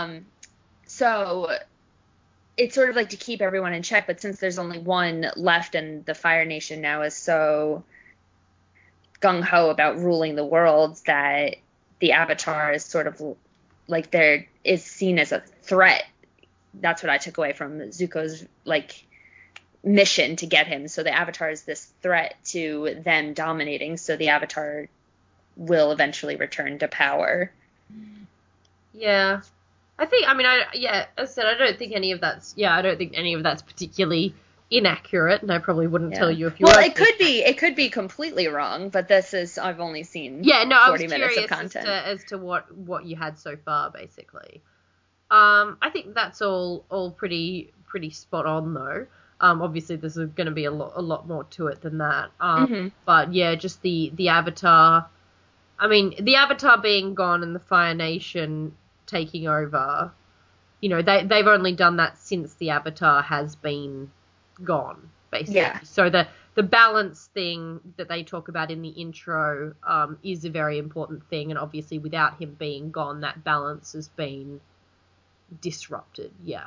So it's sort of like to keep everyone in check, but since there's only one left and the Fire Nation now is so gung-ho about ruling the world, that the Avatar is sort of like, there is seen as a threat. That's what I took away from Zuko's, like, mission to get him. So the Avatar is this threat to them dominating, so the Avatar will eventually return to power. Yeah. I think, I mean, as I said, I don't think any of that's particularly inaccurate, and I probably wouldn't tell you if you were. Well, it could be completely wrong, but I've only seen 40 minutes of content. As to what you had so far, basically. I think that's all pretty spot on, though. Obviously, there's going to be a lot more to it than that. But yeah, just the Avatar. I mean, the Avatar being gone and the Fire Nation taking over, you know, they've only done that since the Avatar has been gone, basically. Yeah. So the balance thing that they talk about in the intro is a very important thing, and obviously without him being gone, that balance has been disrupted. Yeah.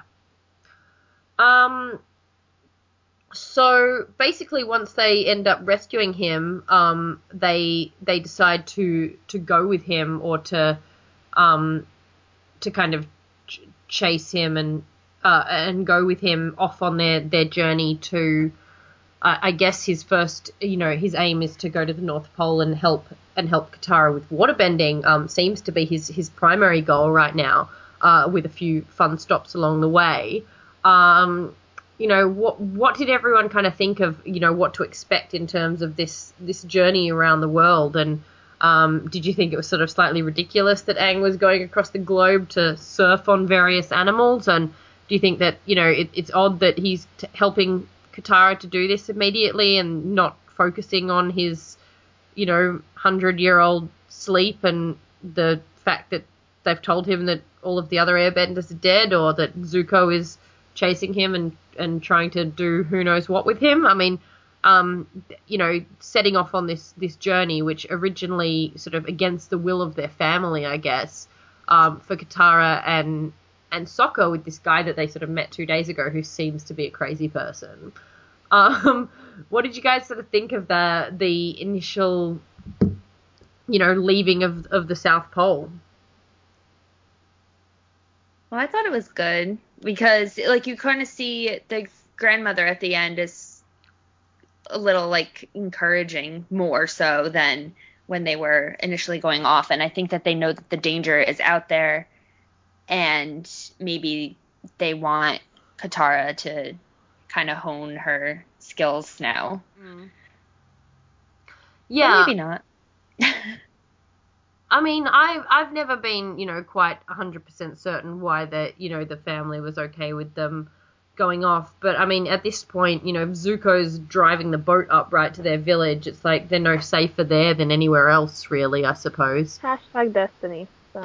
So basically, once they end up rescuing him, they decide to go with him, or to kind of chase him and go with him off on their journey to, I guess his first, you know, his aim is to go to the North Pole and help Katara with waterbending. Seems to be his primary goal right now, with a few fun stops along the way. You know, what did everyone kind of think of, you know, what to expect in terms of this journey around the world? And did you think it was sort of slightly ridiculous that Aang was going across the globe to surf on various animals? And do you think that, you know, it's odd that he's helping Katara to do this immediately and not focusing on his, you know, 100-year-old sleep and the fact that they've told him that all of the other airbenders are dead, or that Zuko is chasing him and trying to do who knows what with him? I mean, you know, setting off on this journey, which originally sort of against the will of their family, I guess, for Katara and Sokka, with this guy that they sort of met 2 days ago who seems to be a crazy person. What did you guys sort of think of the initial, you know, leaving of the South Pole? Well, I thought it was good because, like, you kind of see the grandmother at the end is a little, like, encouraging more so than when they were initially going off. And I think that they know that the danger is out there, and maybe they want Katara to kind of hone her skills now. Yeah. Or maybe not. I mean, I've never been, you know, quite 100% certain why the family was okay with them going off. But, I mean, at this point, you know, if Zuko's driving the boat up right to their village, it's like they're no safer there than anywhere else, really, I suppose. Hashtag destiny. So.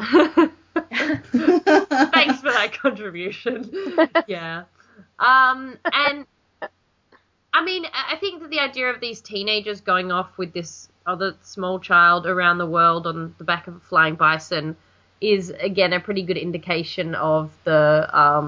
Thanks for that contribution. Yeah. And I mean, I think that the idea of these teenagers going off with this other small child around the world on the back of a flying bison is, again, a pretty good indication of the,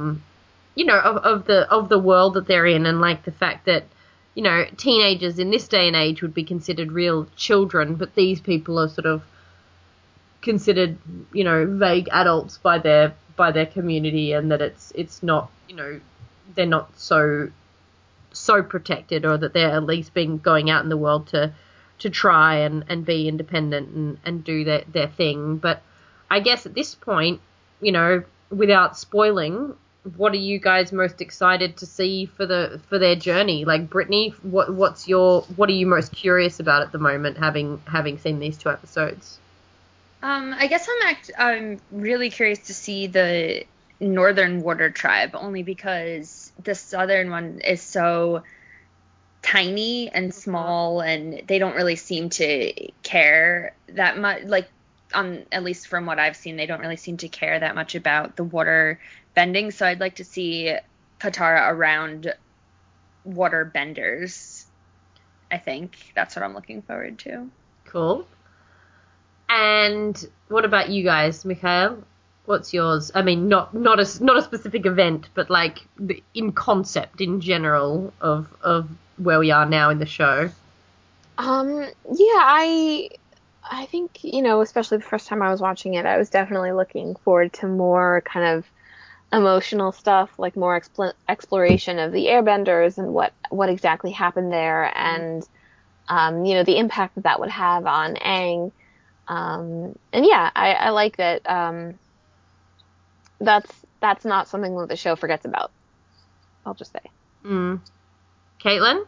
of the world that they're in, and like the fact that, teenagers in this day and age would be considered real children, but these people are sort of considered, vague adults by their community, and that it's not, they're not so protected, or that they're at least going out in the world to try and be independent and do their thing. But I guess at this point, without spoiling, what are you guys most excited to see for their journey? Like, Brittany, what are you most curious about at the moment, having seen these 2 episodes? I guess I'm really curious to see the Northern Water Tribe, only because the Southern one is so tiny and small, and they don't really seem to care that much. Like, at least from what I've seen, they don't really seem to care that much about the water bending. So I'd like to see Katara around water benders. I think that's what I'm looking forward to. Cool. And what about you guys, Mikhail? What's yours? I mean, not a specific event, but like in concept, in general, of where we are now in the show. I think, especially the first time I was watching it, I was definitely looking forward to more kind of emotional stuff, like more exploration of the airbenders and what exactly happened there, and the impact that would have on Aang. I like that. That's not something that the show forgets about. I'll just say. Caitlin?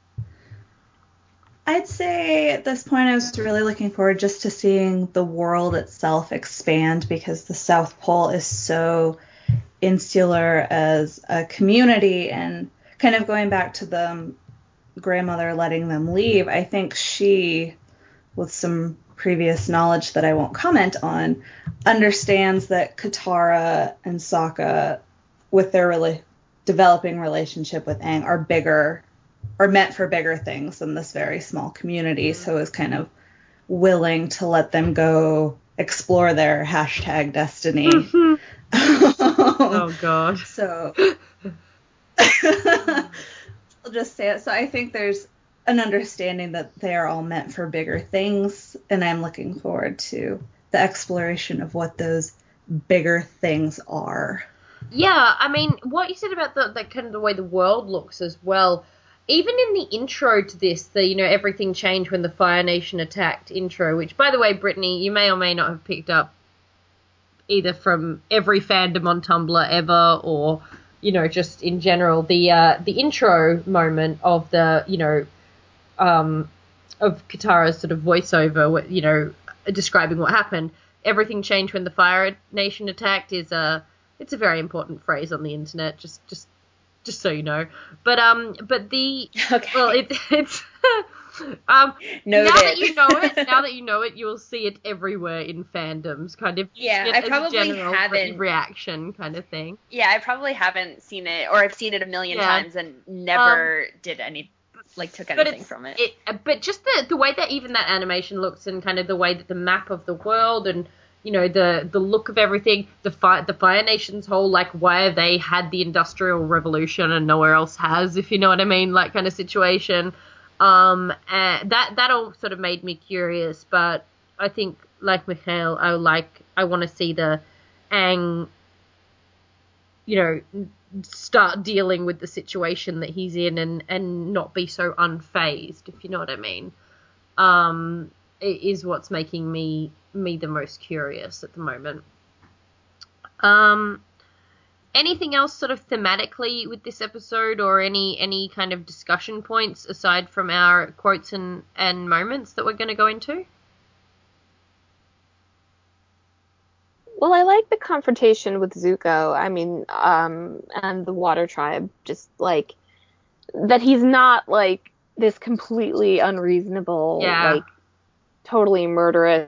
I'd say at this point I was really looking forward just to seeing the world itself expand, because the South Pole is so insular as a community, and kind of going back to the grandmother letting them leave, I think she, with some previous knowledge that I won't comment on, understands that Katara and Sokka, with their developing relationship with Aang, are bigger, or meant for bigger things than this very small community, so is kind of willing to let them go explore their #destiny. Oh God. So I'll just say it. So I think there's an understanding that they are all meant for bigger things, and I'm looking forward to the exploration of what those bigger things are. Yeah, I mean, what you said about the kind of the way the world looks as well. Even in the intro to this, the everything changed when the Fire Nation attacked intro, which, by the way, Brittany, you may or may not have picked up either from every fandom on Tumblr ever, or just in general, the intro moment of the of Katara's sort of voiceover, describing what happened. Everything changed when the Fire Nation attacked it's a very important phrase on the internet. Just so you know. But the okay. Well, it's now that you know it, you'll see it everywhere in fandoms, kind of. Yeah, I probably haven't reaction kind of thing. Yeah, I probably haven't seen it, or I've seen it a million times and never did any. Took anything from it. But just the way that even that animation looks, and kind of the way that the map of the world, and the look of everything, the Fire Nation's whole why have they had the Industrial Revolution and nowhere else has, if you know what I mean, kind of situation. And that all sort of made me curious. But I think, like Mikhail, I want to see the Aang, start dealing with the situation that he's in, and not be so unfazed, if you know what I mean. It is what's making me the most curious at the moment. Anything else sort of thematically with this episode, or any kind of discussion points aside from our quotes and moments that we're going to go into? Well, I like the confrontation with Zuko. I mean, and the Water Tribe. Just that he's not this completely unreasonable, totally murderous,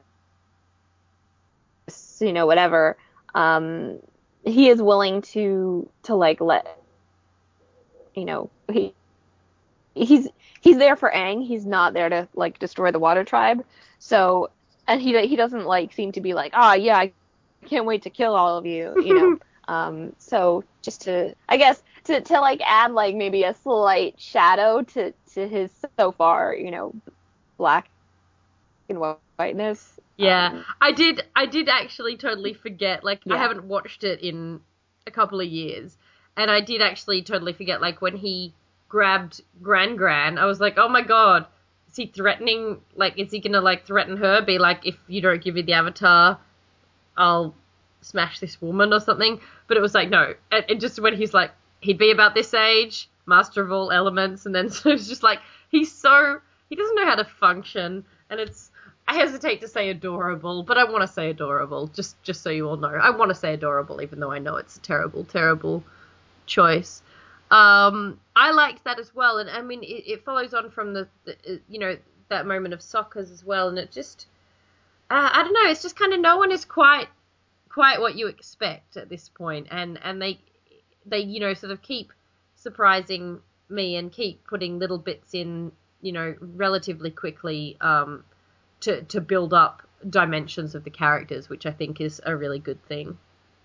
whatever. He is willing to let, he's there for Aang. He's not there to like destroy the Water Tribe. So, and he doesn't like seem to be like, oh yeah, I can't wait to kill all of you, you know. So just to, I guess, to like add like maybe a slight shadow to his so far, you know, black and whiteness. Yeah, I did actually totally forget. Like, I haven't watched it in a couple of years, and I did actually totally forget. Like, when he grabbed Gran, I was like, oh my god, is he threatening? Like, is he gonna like threaten her? Be like, if you don't give me the Avatar, I'll smash this woman or something. But it was like, no. And just when he's like, he'd be about this age, master of all elements, and then so it's just like he doesn't know how to function, and it's. I hesitate to say adorable, but I want to say adorable, just so you all know. I want to say adorable, even though I know it's a terrible, terrible choice. I liked that as well, and I mean, it follows on from the you know, that moment of Sokka's as well, and it just, I don't know, it's just kind of no one is quite what you expect at this point, and they you know, sort of keep surprising me and keep putting little bits in, you know, relatively quickly, to build up dimensions of the characters, which I think is a really good thing.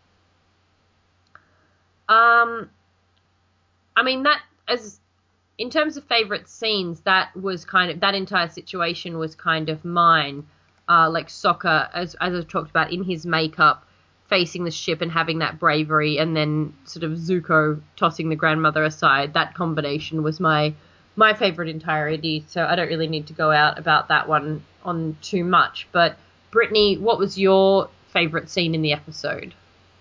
I mean, that, as in terms of favorite scenes, that was kind of, that entire situation was kind of mine. Like Sokka, as I've talked about, in his makeup, facing the ship and having that bravery, and then sort of Zuko tossing the grandmother aside. That combination was my favorite entirety, so I don't really need to go out about that one on too much. But Brittany, what was your favorite scene in the episode?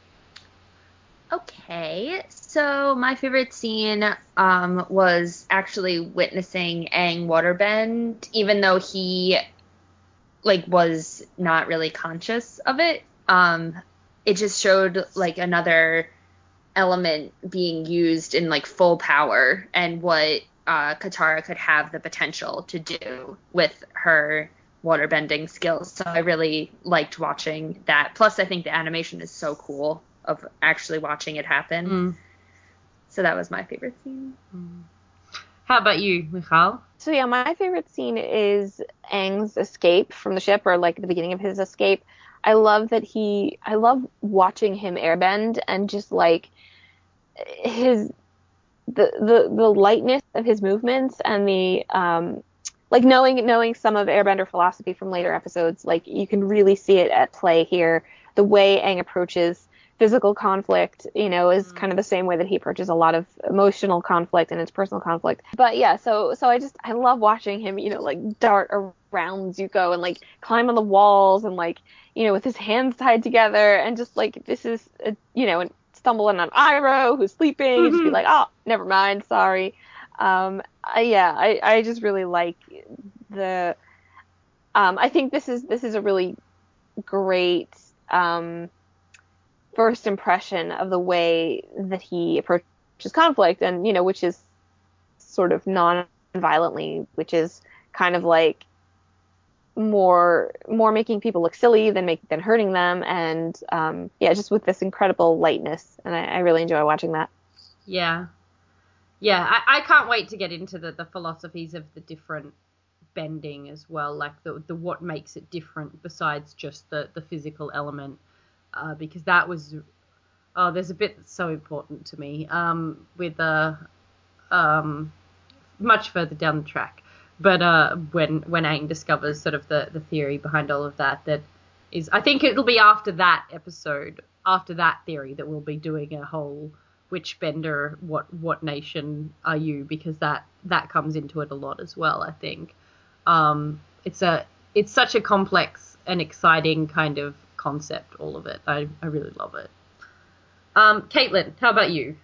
Okay, so my favorite scene was actually witnessing Aang waterbend, even though he like was not really conscious of it. It just showed like another element being used in like full power, and what Katara could have the potential to do with her waterbending skills. So I really liked watching that. Plus, I think the animation is so cool of actually watching it happen. So that was my favorite scene. How about you, Michal? So yeah, my favorite scene is Aang's escape from the ship, or like the beginning of his escape. I love watching him airbend, and just like the lightness of his movements, and the like knowing some of airbender philosophy from later episodes, like you can really see it at play here. The way Aang approaches physical conflict, you know, is kind of the same way that he approaches a lot of emotional conflict and interpersonal conflict. But yeah, so I love watching him, you know, like dart around Zuko and like climb on the walls, and like, you know, with his hands tied together, and just like, this is you know, and stumbling on Iroh who's sleeping, and just be like, oh, never mind, sorry. I just really like the I think this is a really great first impression of the way that he approaches conflict, and, you know, which is sort of non-violently, which is kind of like more making people look silly than hurting them, and just with this incredible lightness, and I really enjoy watching that. I can't wait to get into the philosophies of the different bending as well, like the what makes it different besides just the physical element, because that was there's a bit that's so important to me, with much further down the track, but when Aang discovers sort of the theory behind all of that is, I think it'll be after that episode, after that theory, that we'll be doing a whole which bender, what nation are you, because that comes into it a lot as well, I think. It's such a complex and exciting kind of concept, all of it. I really love it. Caitlin, how about you?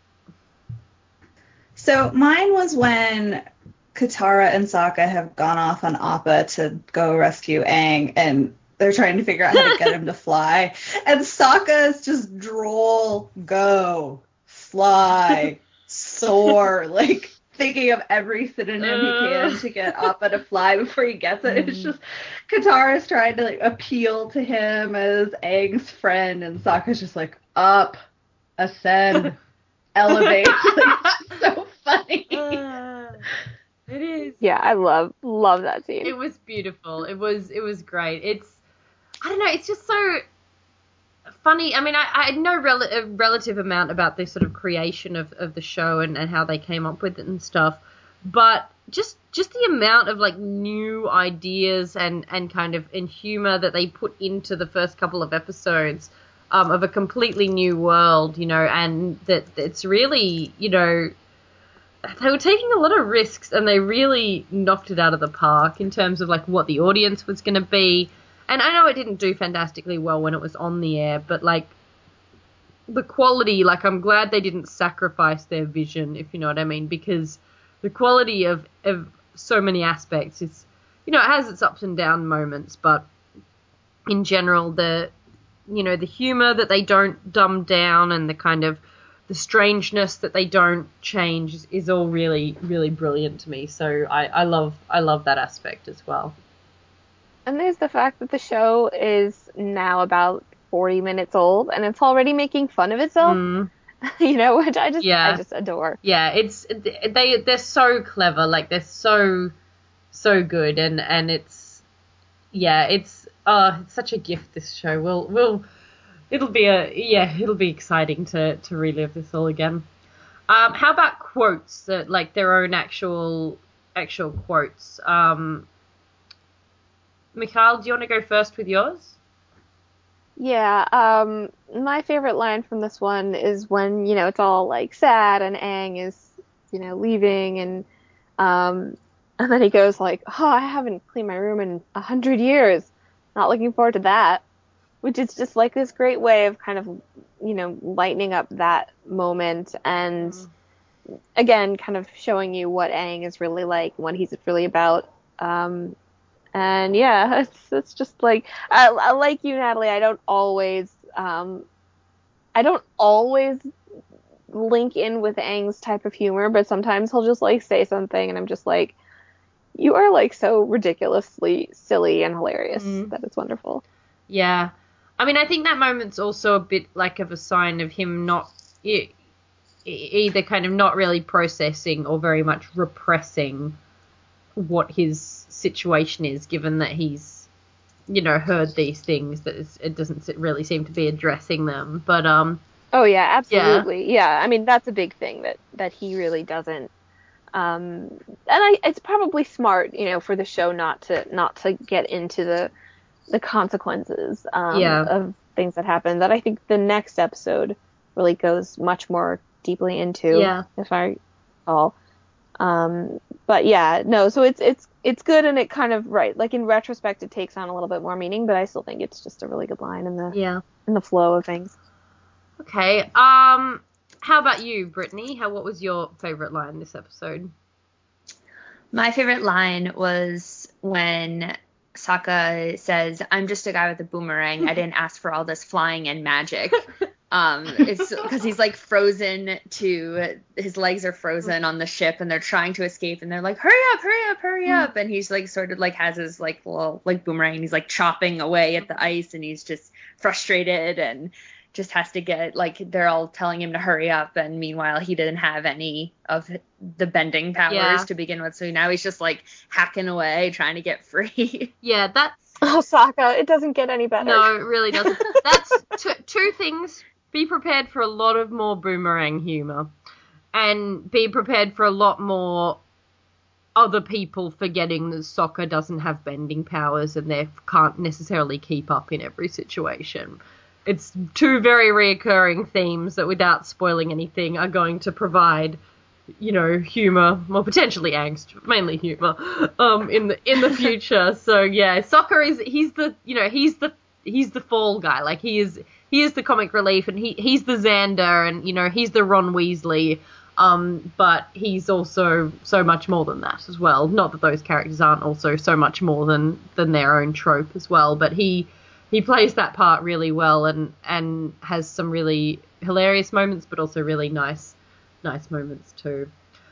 So mine was when Katara and Sokka have gone off on Appa to go rescue Aang, and they're trying to figure out how to get him to fly. And Sokka's just droll, go, fly, soar, like thinking of every synonym he can to get Appa to fly before he gets it. It's just Katara's trying to like appeal to him as Aang's friend, and Sokka's just like, up, ascend, elevate. Like, it's so funny. It is. Yeah, I love that scene. It was beautiful. It was great. I don't know, it's just so funny. I mean, I know a relative amount about the sort of creation of the show and how they came up with it and stuff, but just the amount of like new ideas and kind of in humor that they put into the first couple of episodes of a completely new world, you know, and that it's really, you know, they were taking a lot of risks and they really knocked it out of the park in terms of like what the audience was going to be. And I know it didn't do fantastically well when it was on the air, but like the quality, like I'm glad they didn't sacrifice their vision, if you know what I mean, because the quality of so many aspects is, you know, it has its ups and down moments, but in general, the humor that they don't dumb down and the kind of the strangeness that they don't change is all really, really brilliant to me. So I love that aspect as well. And there's the fact that the show is now about 40 minutes old and it's already making fun of itself. You know, which I just adore. Yeah, they're so clever, like they're so good, and it's such a gift, this show. It'll be exciting to relive this all again. How about quotes, like their own actual quotes? Mikhail, do you want to go first with yours? Yeah, my favorite line from this one is when, you know, it's all like sad and Aang is, you know, leaving and then he goes like, oh, I haven't cleaned my room in 100 years. Not looking forward to that. Which is just like this great way of kind of, you know, lightening up that moment and again, kind of showing you what Aang is really like, what he's really about. And yeah, it's just like, I like you, Natalie. I don't always link in with Aang's type of humor, but sometimes he'll just like say something and I'm just like, you are like so ridiculously silly and hilarious that it's wonderful. Yeah. I mean, I think that moment's also a bit like of a sign of him not either kind of not really processing or very much repressing what his situation is, given that he's, you know, heard these things, that it doesn't really seem to be addressing them. But oh yeah, absolutely, yeah. I mean, that's a big thing that he really doesn't. And it's probably smart, you know, for the show not to get into the consequences of things that happen. That I think the next episode really goes much more deeply into, if I recall. But yeah, no, so it's good and it kind of, right, like in retrospect it takes on a little bit more meaning, but I still think it's just a really good line in the flow of things. Okay. How about you, Brittany? What was your favorite line this episode? My favorite line was when Sokka says, "I'm just a guy with a boomerang. I didn't ask for all this flying and magic." It's because he's like frozen his legs are frozen on the ship and they're trying to escape and they're like, hurry up. And he's like sort of like has his like little like boomerang and he's like chopping away at the ice and he's just frustrated and just has to get, like, they're all telling him to hurry up and meanwhile he didn't have any of the bending powers to begin with. So now he's just like hacking away trying to get free. Yeah, that's... Oh, Sokka, it doesn't get any better. No, it really doesn't. That's two things. Be prepared for a lot of more boomerang humor, and be prepared for a lot more other people forgetting that Sokka doesn't have bending powers and they can't necessarily keep up in every situation. It's two very reoccurring themes that, without spoiling anything, are going to provide, you know, humor, well, potentially angst, mainly humor, in the future. So yeah, Sokka he's the fall guy. Like he is the comic relief, and he's the Xander, and you know he's the Ron Weasley. But he's also so much more than that as well. Not that those characters aren't also so much more than their own trope as well. But he plays that part really well, and has some really hilarious moments, but also really nice moments too.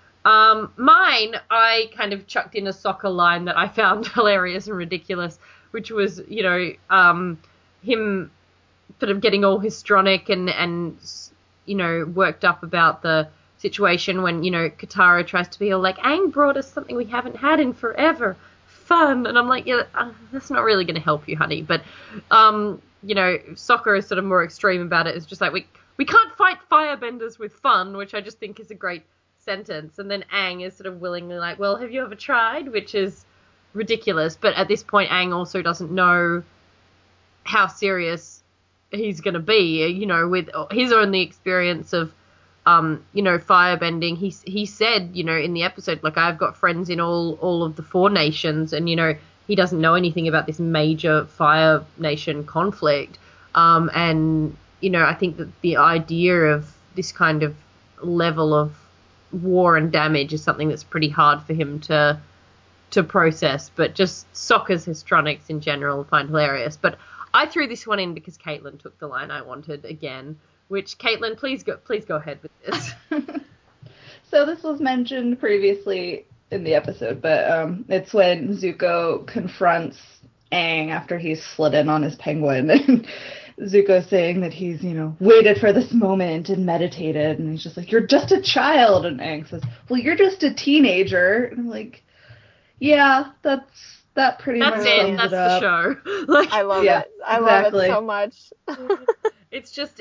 Mine, I kind of chucked in a Sokka line that I found hilarious and ridiculous, which was, you know, him sort of getting all histrionic and you know, worked up about the situation when, you know, Katara tries to be all like, Aang brought us something we haven't had in forever. Fun. And I'm like, yeah, that's not really going to help you, honey. But, you know, Sokka is sort of more extreme about it. It's just like, we can't fight firebenders with fun, which I just think is a great sentence. And then Aang is sort of willingly like, well, have you ever tried? Which is ridiculous. But at this point, Aang also doesn't know how serious he's going to be, you know, with his only experience of, you know, firebending. He said, you know, in the episode, like, I've got friends in all of the 4 nations, and, you know, he doesn't know anything about this major Fire Nation conflict. And, you know, I think that the idea of this kind of level of war and damage is something that's pretty hard for him to process. But just Sokka's histrionics in general I find hilarious. But I threw this one in because Caitlin took the line I wanted again. Which, Caitlin, please go ahead with this. So this was mentioned previously in the episode, but it's when Zuko confronts Aang after he's slid in on his penguin, and Zuko's saying that he's, you know, waited for this moment and meditated, and he's just like, you're just a child, and Aang says, well, you're just a teenager, and I'm like, yeah, that pretty much sums it up. That's the show. Like, I love it. I love it so much. It's just,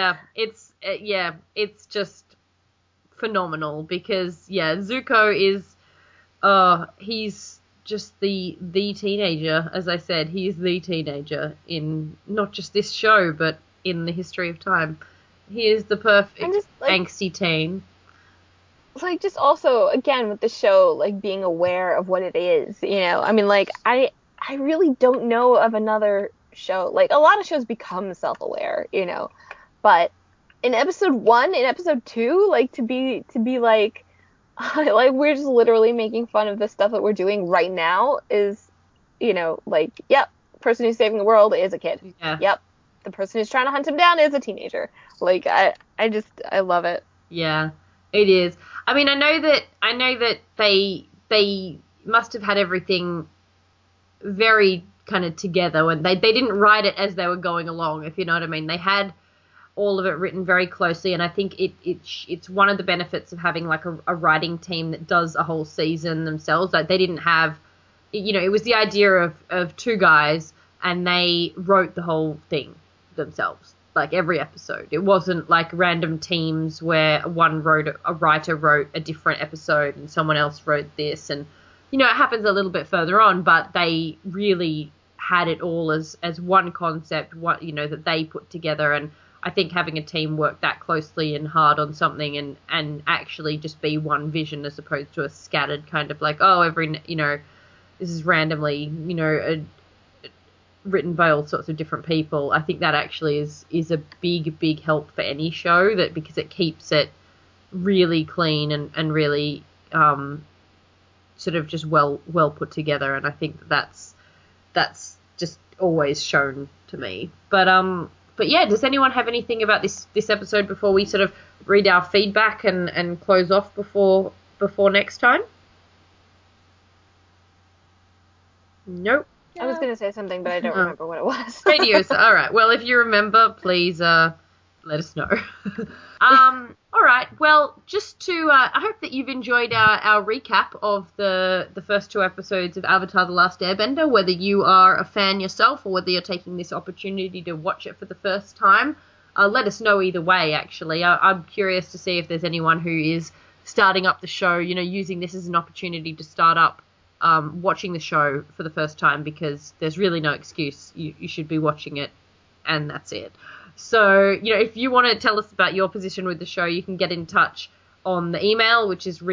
it's just phenomenal because, Zuko is, he's just the teenager, as I said. He's the teenager in not just this show, but in the history of time. He is the perfect just, like, angsty teen. Like, just also, again, with the show, like, being aware of what it is, you know? I mean, like, I really don't know of another show. Like, a lot of shows become self-aware, you know? But in episode 1, in episode 2, like, to be like, like, we're just literally making fun of the stuff that we're doing right now is, you know, like, yep, the person who's saving the world is a kid. Yeah. Yep, the person who's trying to hunt him down is a teenager. Like, I love it. Yeah, it is. I mean, I know that they must have had everything very kind of together when they didn't write it as they were going along, if you know what I mean. They had all of it written very closely, and I think it's one of the benefits of having like a writing team that does a whole season themselves. Like, they didn't have, you know, it was the idea of 2 guys, and they wrote the whole thing themselves, like every episode. It wasn't like random teams where a writer wrote a different episode and someone else wrote this, and, you know, it happens a little bit further on, but they really had it all as one concept, what, you know, that they put together. And I think having a team work that closely and hard on something and actually just be one vision as opposed to a scattered kind of like, oh, every, you know, this is randomly, you know, written by all sorts of different people. I think that actually is a big help for any show, that because it keeps it really clean and really sort of just well put together. And I think that's just always shown to me. But yeah, does anyone have anything about this episode before we sort of read our feedback and close off before next time? Nope. I was going to say something, but I don't remember what it was. Radios. All right. Well, if you remember, please let us know. All right. Well, just to, I hope that you've enjoyed our recap of the first 2 episodes of Avatar: The Last Airbender, whether you are a fan yourself or whether you're taking this opportunity to watch it for the first time. Let us know either way, actually. I'm curious to see if there's anyone who is starting up the show, you know, using this as an opportunity to start up watching the show for the first time, because there's really no excuse. You should be watching it, and that's it. So, you know, if you want to tell us about your position with the show, you can get in touch on the email, which is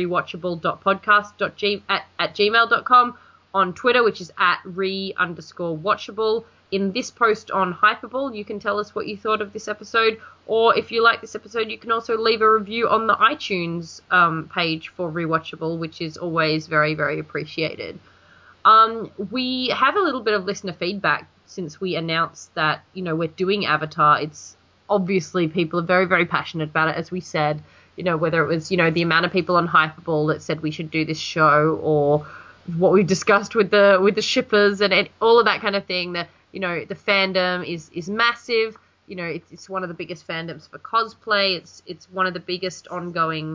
rewatchable.podcast@gmail.com, on Twitter, which is @re_watchable. In this post on Hypable, you can tell us what you thought of this episode, or if you like this episode, you can also leave a review on the iTunes page for Rewatchable, which is always very, very appreciated. We have a little bit of listener feedback since we announced that, you know, we're doing Avatar. It's obviously people are very, very passionate about it, as we said, you know, whether it was, you know, the amount of people on Hypable that said we should do this show, or what we've discussed with the shippers and all of that kind of thing. The, you know, the fandom is massive. You know, it's one of the biggest fandoms for cosplay. It's one of the biggest ongoing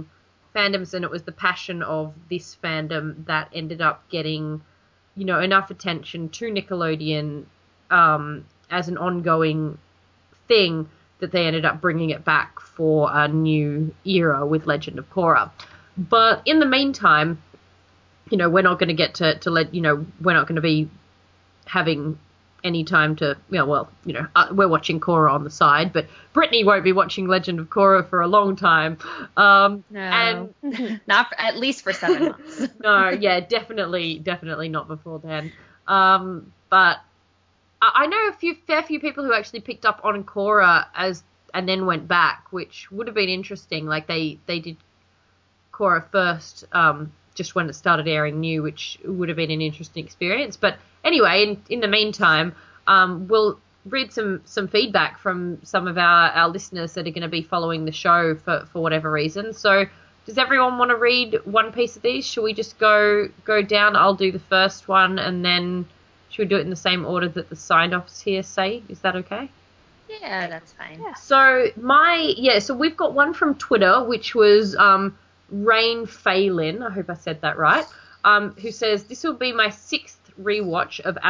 fandoms, and it was the passion of this fandom that ended up getting, enough attention to Nickelodeon as an ongoing thing that they ended up bringing it back for a new era with Legend of Korra. But in the meantime, we're not going to get to let, we're not going to be having any time to, we're watching Korra on the side, but Brittany won't be watching Legend of Korra for a long time. No, and not at least for 7 months. No, yeah, definitely not before then. But I know a fair few people who actually picked up on Korra and then went back, which would have been interesting. Like they did Korra first, just when it started airing new, which would have been an interesting experience. But anyway, in the meantime, we'll read some feedback from some of our listeners that are going to be following the show for whatever reason. So does everyone want to read one piece of these? Shall we just go down? I'll do the first one, and then should we do it in the same order that the signed-offs here say? Is that okay? Yeah, that's fine. Yeah. So we've got one from Twitter, which was Rain Phelan, I hope I said that right, who says, this will be my 6th rewatch of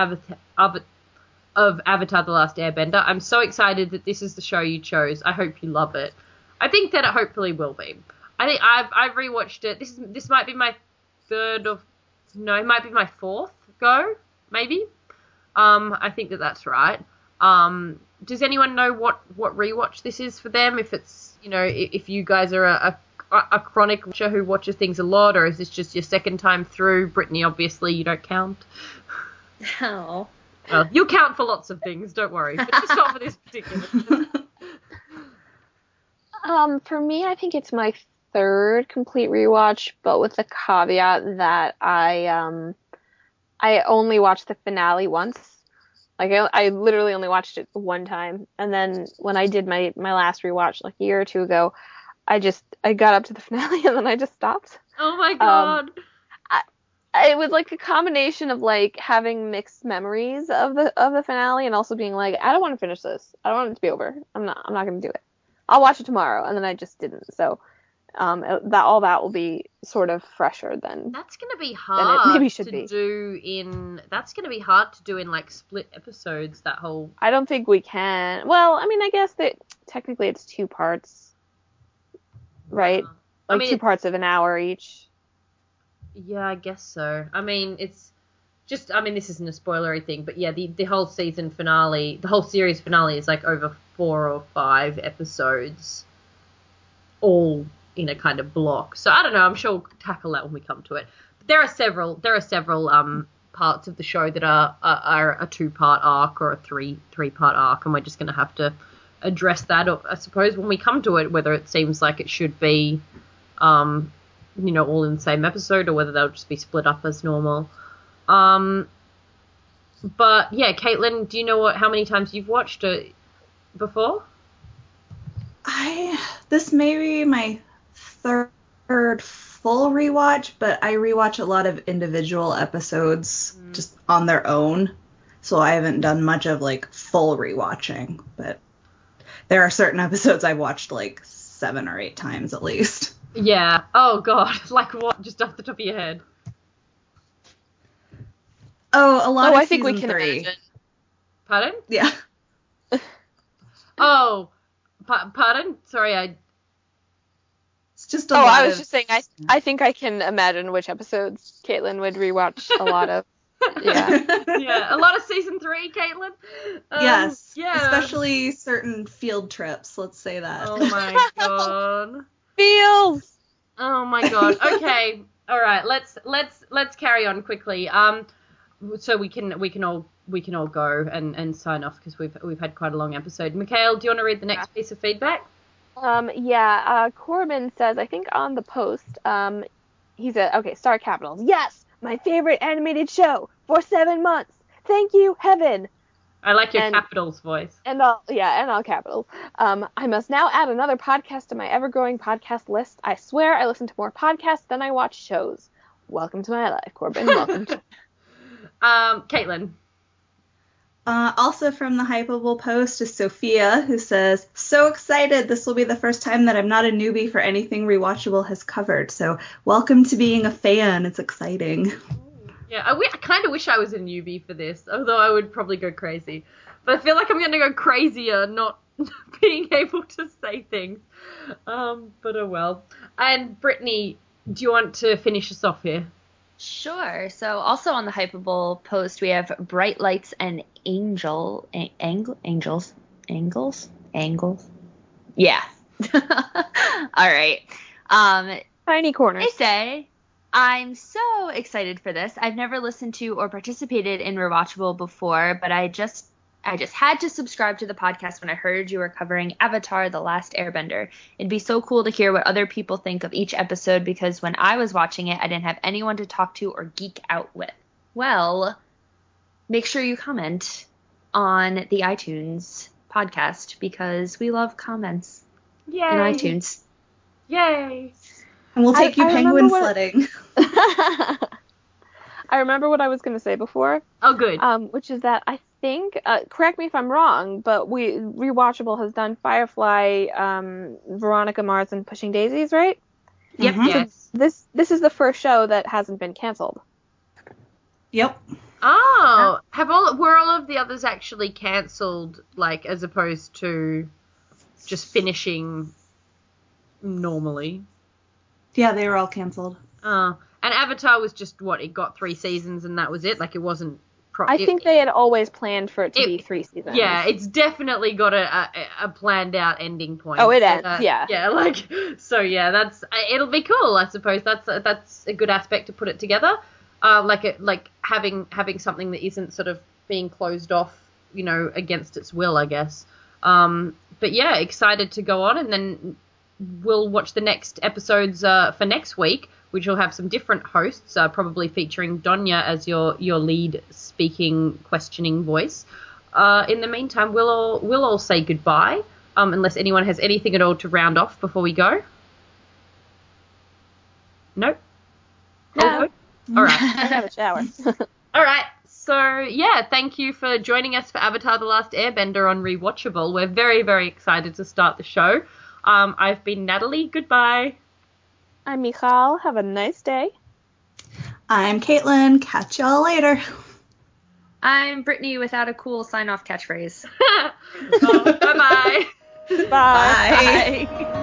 Avatar The Last Airbender. I'm so excited that this is the show you chose. I hope you love it. I think that it hopefully will be. I think I've rewatched it. This might be my it might be my 4th go, maybe. I think that's right. Does anyone know what rewatch this is for them? If it's, if you guys are a chronic watcher who watches things a lot, or is this just your second time through? Brittany, obviously you don't count. No. Well, you'll count for lots of things, don't worry. But just not for this particular. For me, I think it's my 3rd complete rewatch, but with the caveat that I only watched the finale once. Like I literally only watched it one time, and then when I did my last rewatch like a year or two ago, I got up to the finale and then I just stopped. Oh my god. It was like a combination of like having mixed memories of the finale and also being like, I don't want to finish this. I don't want it to be over. I'm not going to do it. I'll watch it tomorrow, and then I just didn't. So that will be sort of fresher than that's going to be hard maybe should to be. do in. That's going to be hard to do in like split episodes. That whole. I don't think we can. Well, I mean, I guess that technically it's 2 parts, right? Like 2 parts of an hour each. Yeah, I guess so. I mean, it's just. I mean, this isn't a spoilery thing, but yeah, the whole season finale, the whole series finale is like over 4 or 5 episodes, all in a kind of block. So I don't know. I'm sure we'll tackle that when we come to it. But there are several parts of the show that are a 2-part arc or a 3-part arc, and we're just going to have to address that, I suppose, when we come to it, whether it seems like it should be, all in the same episode, or whether they'll just be split up as normal. But yeah, Caitlin, do you know how many times you've watched it before? This may be my 3rd full rewatch, but I rewatch a lot of individual episodes just on their own, so I haven't done much of like full rewatching, but there are certain episodes I've watched like 7 or 8 times at least. Yeah. Oh god. Like what? Just off the top of your head. Oh, a lot of I think we can 3. imagine. Pardon? Yeah. Oh, pardon? Sorry, It's just a lot I was of... just saying, I think I can imagine which episodes Caitlin would rewatch a lot of. Yeah. Yeah, a lot of season 3, Caitlin. Yes. Yeah. Especially certain field trips, let's say that. Oh my god. Feels. Oh my god. Okay. All right. Let's carry on quickly. So we can all go and sign off because we've had quite a long episode. Mikhail, do you want to read the next piece of feedback? Corbin says, I think on the post, he said, okay, star capitals. Yes, my favorite animated show for 7 months. Thank you, heaven. I like your capitals voice. And all capitals. I must now add another podcast to my ever-growing podcast list. I swear I listen to more podcasts than I watch shows. Welcome to my life, Corbin. Welcome to... Caitlin. Also from the Hypeable post is Sophia, who says, "So excited! This will be the first time that I'm not a newbie for anything Rewatchable has covered. So welcome to being a fan. It's exciting." Yeah, I kind of wish I was a newbie for this, although I would probably go crazy. But I feel like I'm going to go crazier not being able to say things. But oh well. And Brittany, do you want to finish us off here? Sure. So also on the Hypeable post, we have Bright Lights and Angels. Yeah. All right. Tiny corners. They say, "I'm so excited for this. I've never listened to or participated in Rewatchable before, but I just had to subscribe to the podcast when I heard you were covering Avatar: The Last Airbender. It'd be so cool to hear what other people think of each episode because when I was watching it, I didn't have anyone to talk to or geek out with." Well, make sure you comment on the iTunes podcast because we love comments Yay! in iTunes. Yay! And we'll take you I penguin remember sledding. I remember what I was going to say before, Oh, good. which is that I think, correct me if I'm wrong, but Rewatchable has done Firefly, Veronica Mars, and Pushing Daisies, right? Yep. Mhm. Yes. This is the first show that hasn't been canceled. Yep. Oh, were all of the others actually cancelled, like, as opposed to just finishing normally? Yeah, they were all canceled. And Avatar was just, it got 3 seasons and that was it? Like, it wasn't... I think they had always planned for it to be 3 seasons. Yeah, it's definitely got a planned out ending point. Oh, it ends, yeah. Yeah, like, so yeah, it'll be cool, I suppose. That's a good aspect to put it together. Like having something that isn't sort of being closed off, against its will, I guess. But yeah, excited to go on, and then we'll watch the next episodes for next week, which will have some different hosts, probably featuring Donya as your lead speaking, questioning voice. In the meantime, we'll all say goodbye, unless anyone has anything at all to round off before we go. Nope. All good? All right. I have a shower. All right. So, yeah, thank you for joining us for Avatar: The Last Airbender on Rewatchable. We're very, very excited to start the show. I've been Natalie. Goodbye. I'm Michal. Have a nice day. I'm Caitlin. Catch y'all later. I'm Brittany without a cool sign-off catchphrase. Bye-bye. Bye. Bye.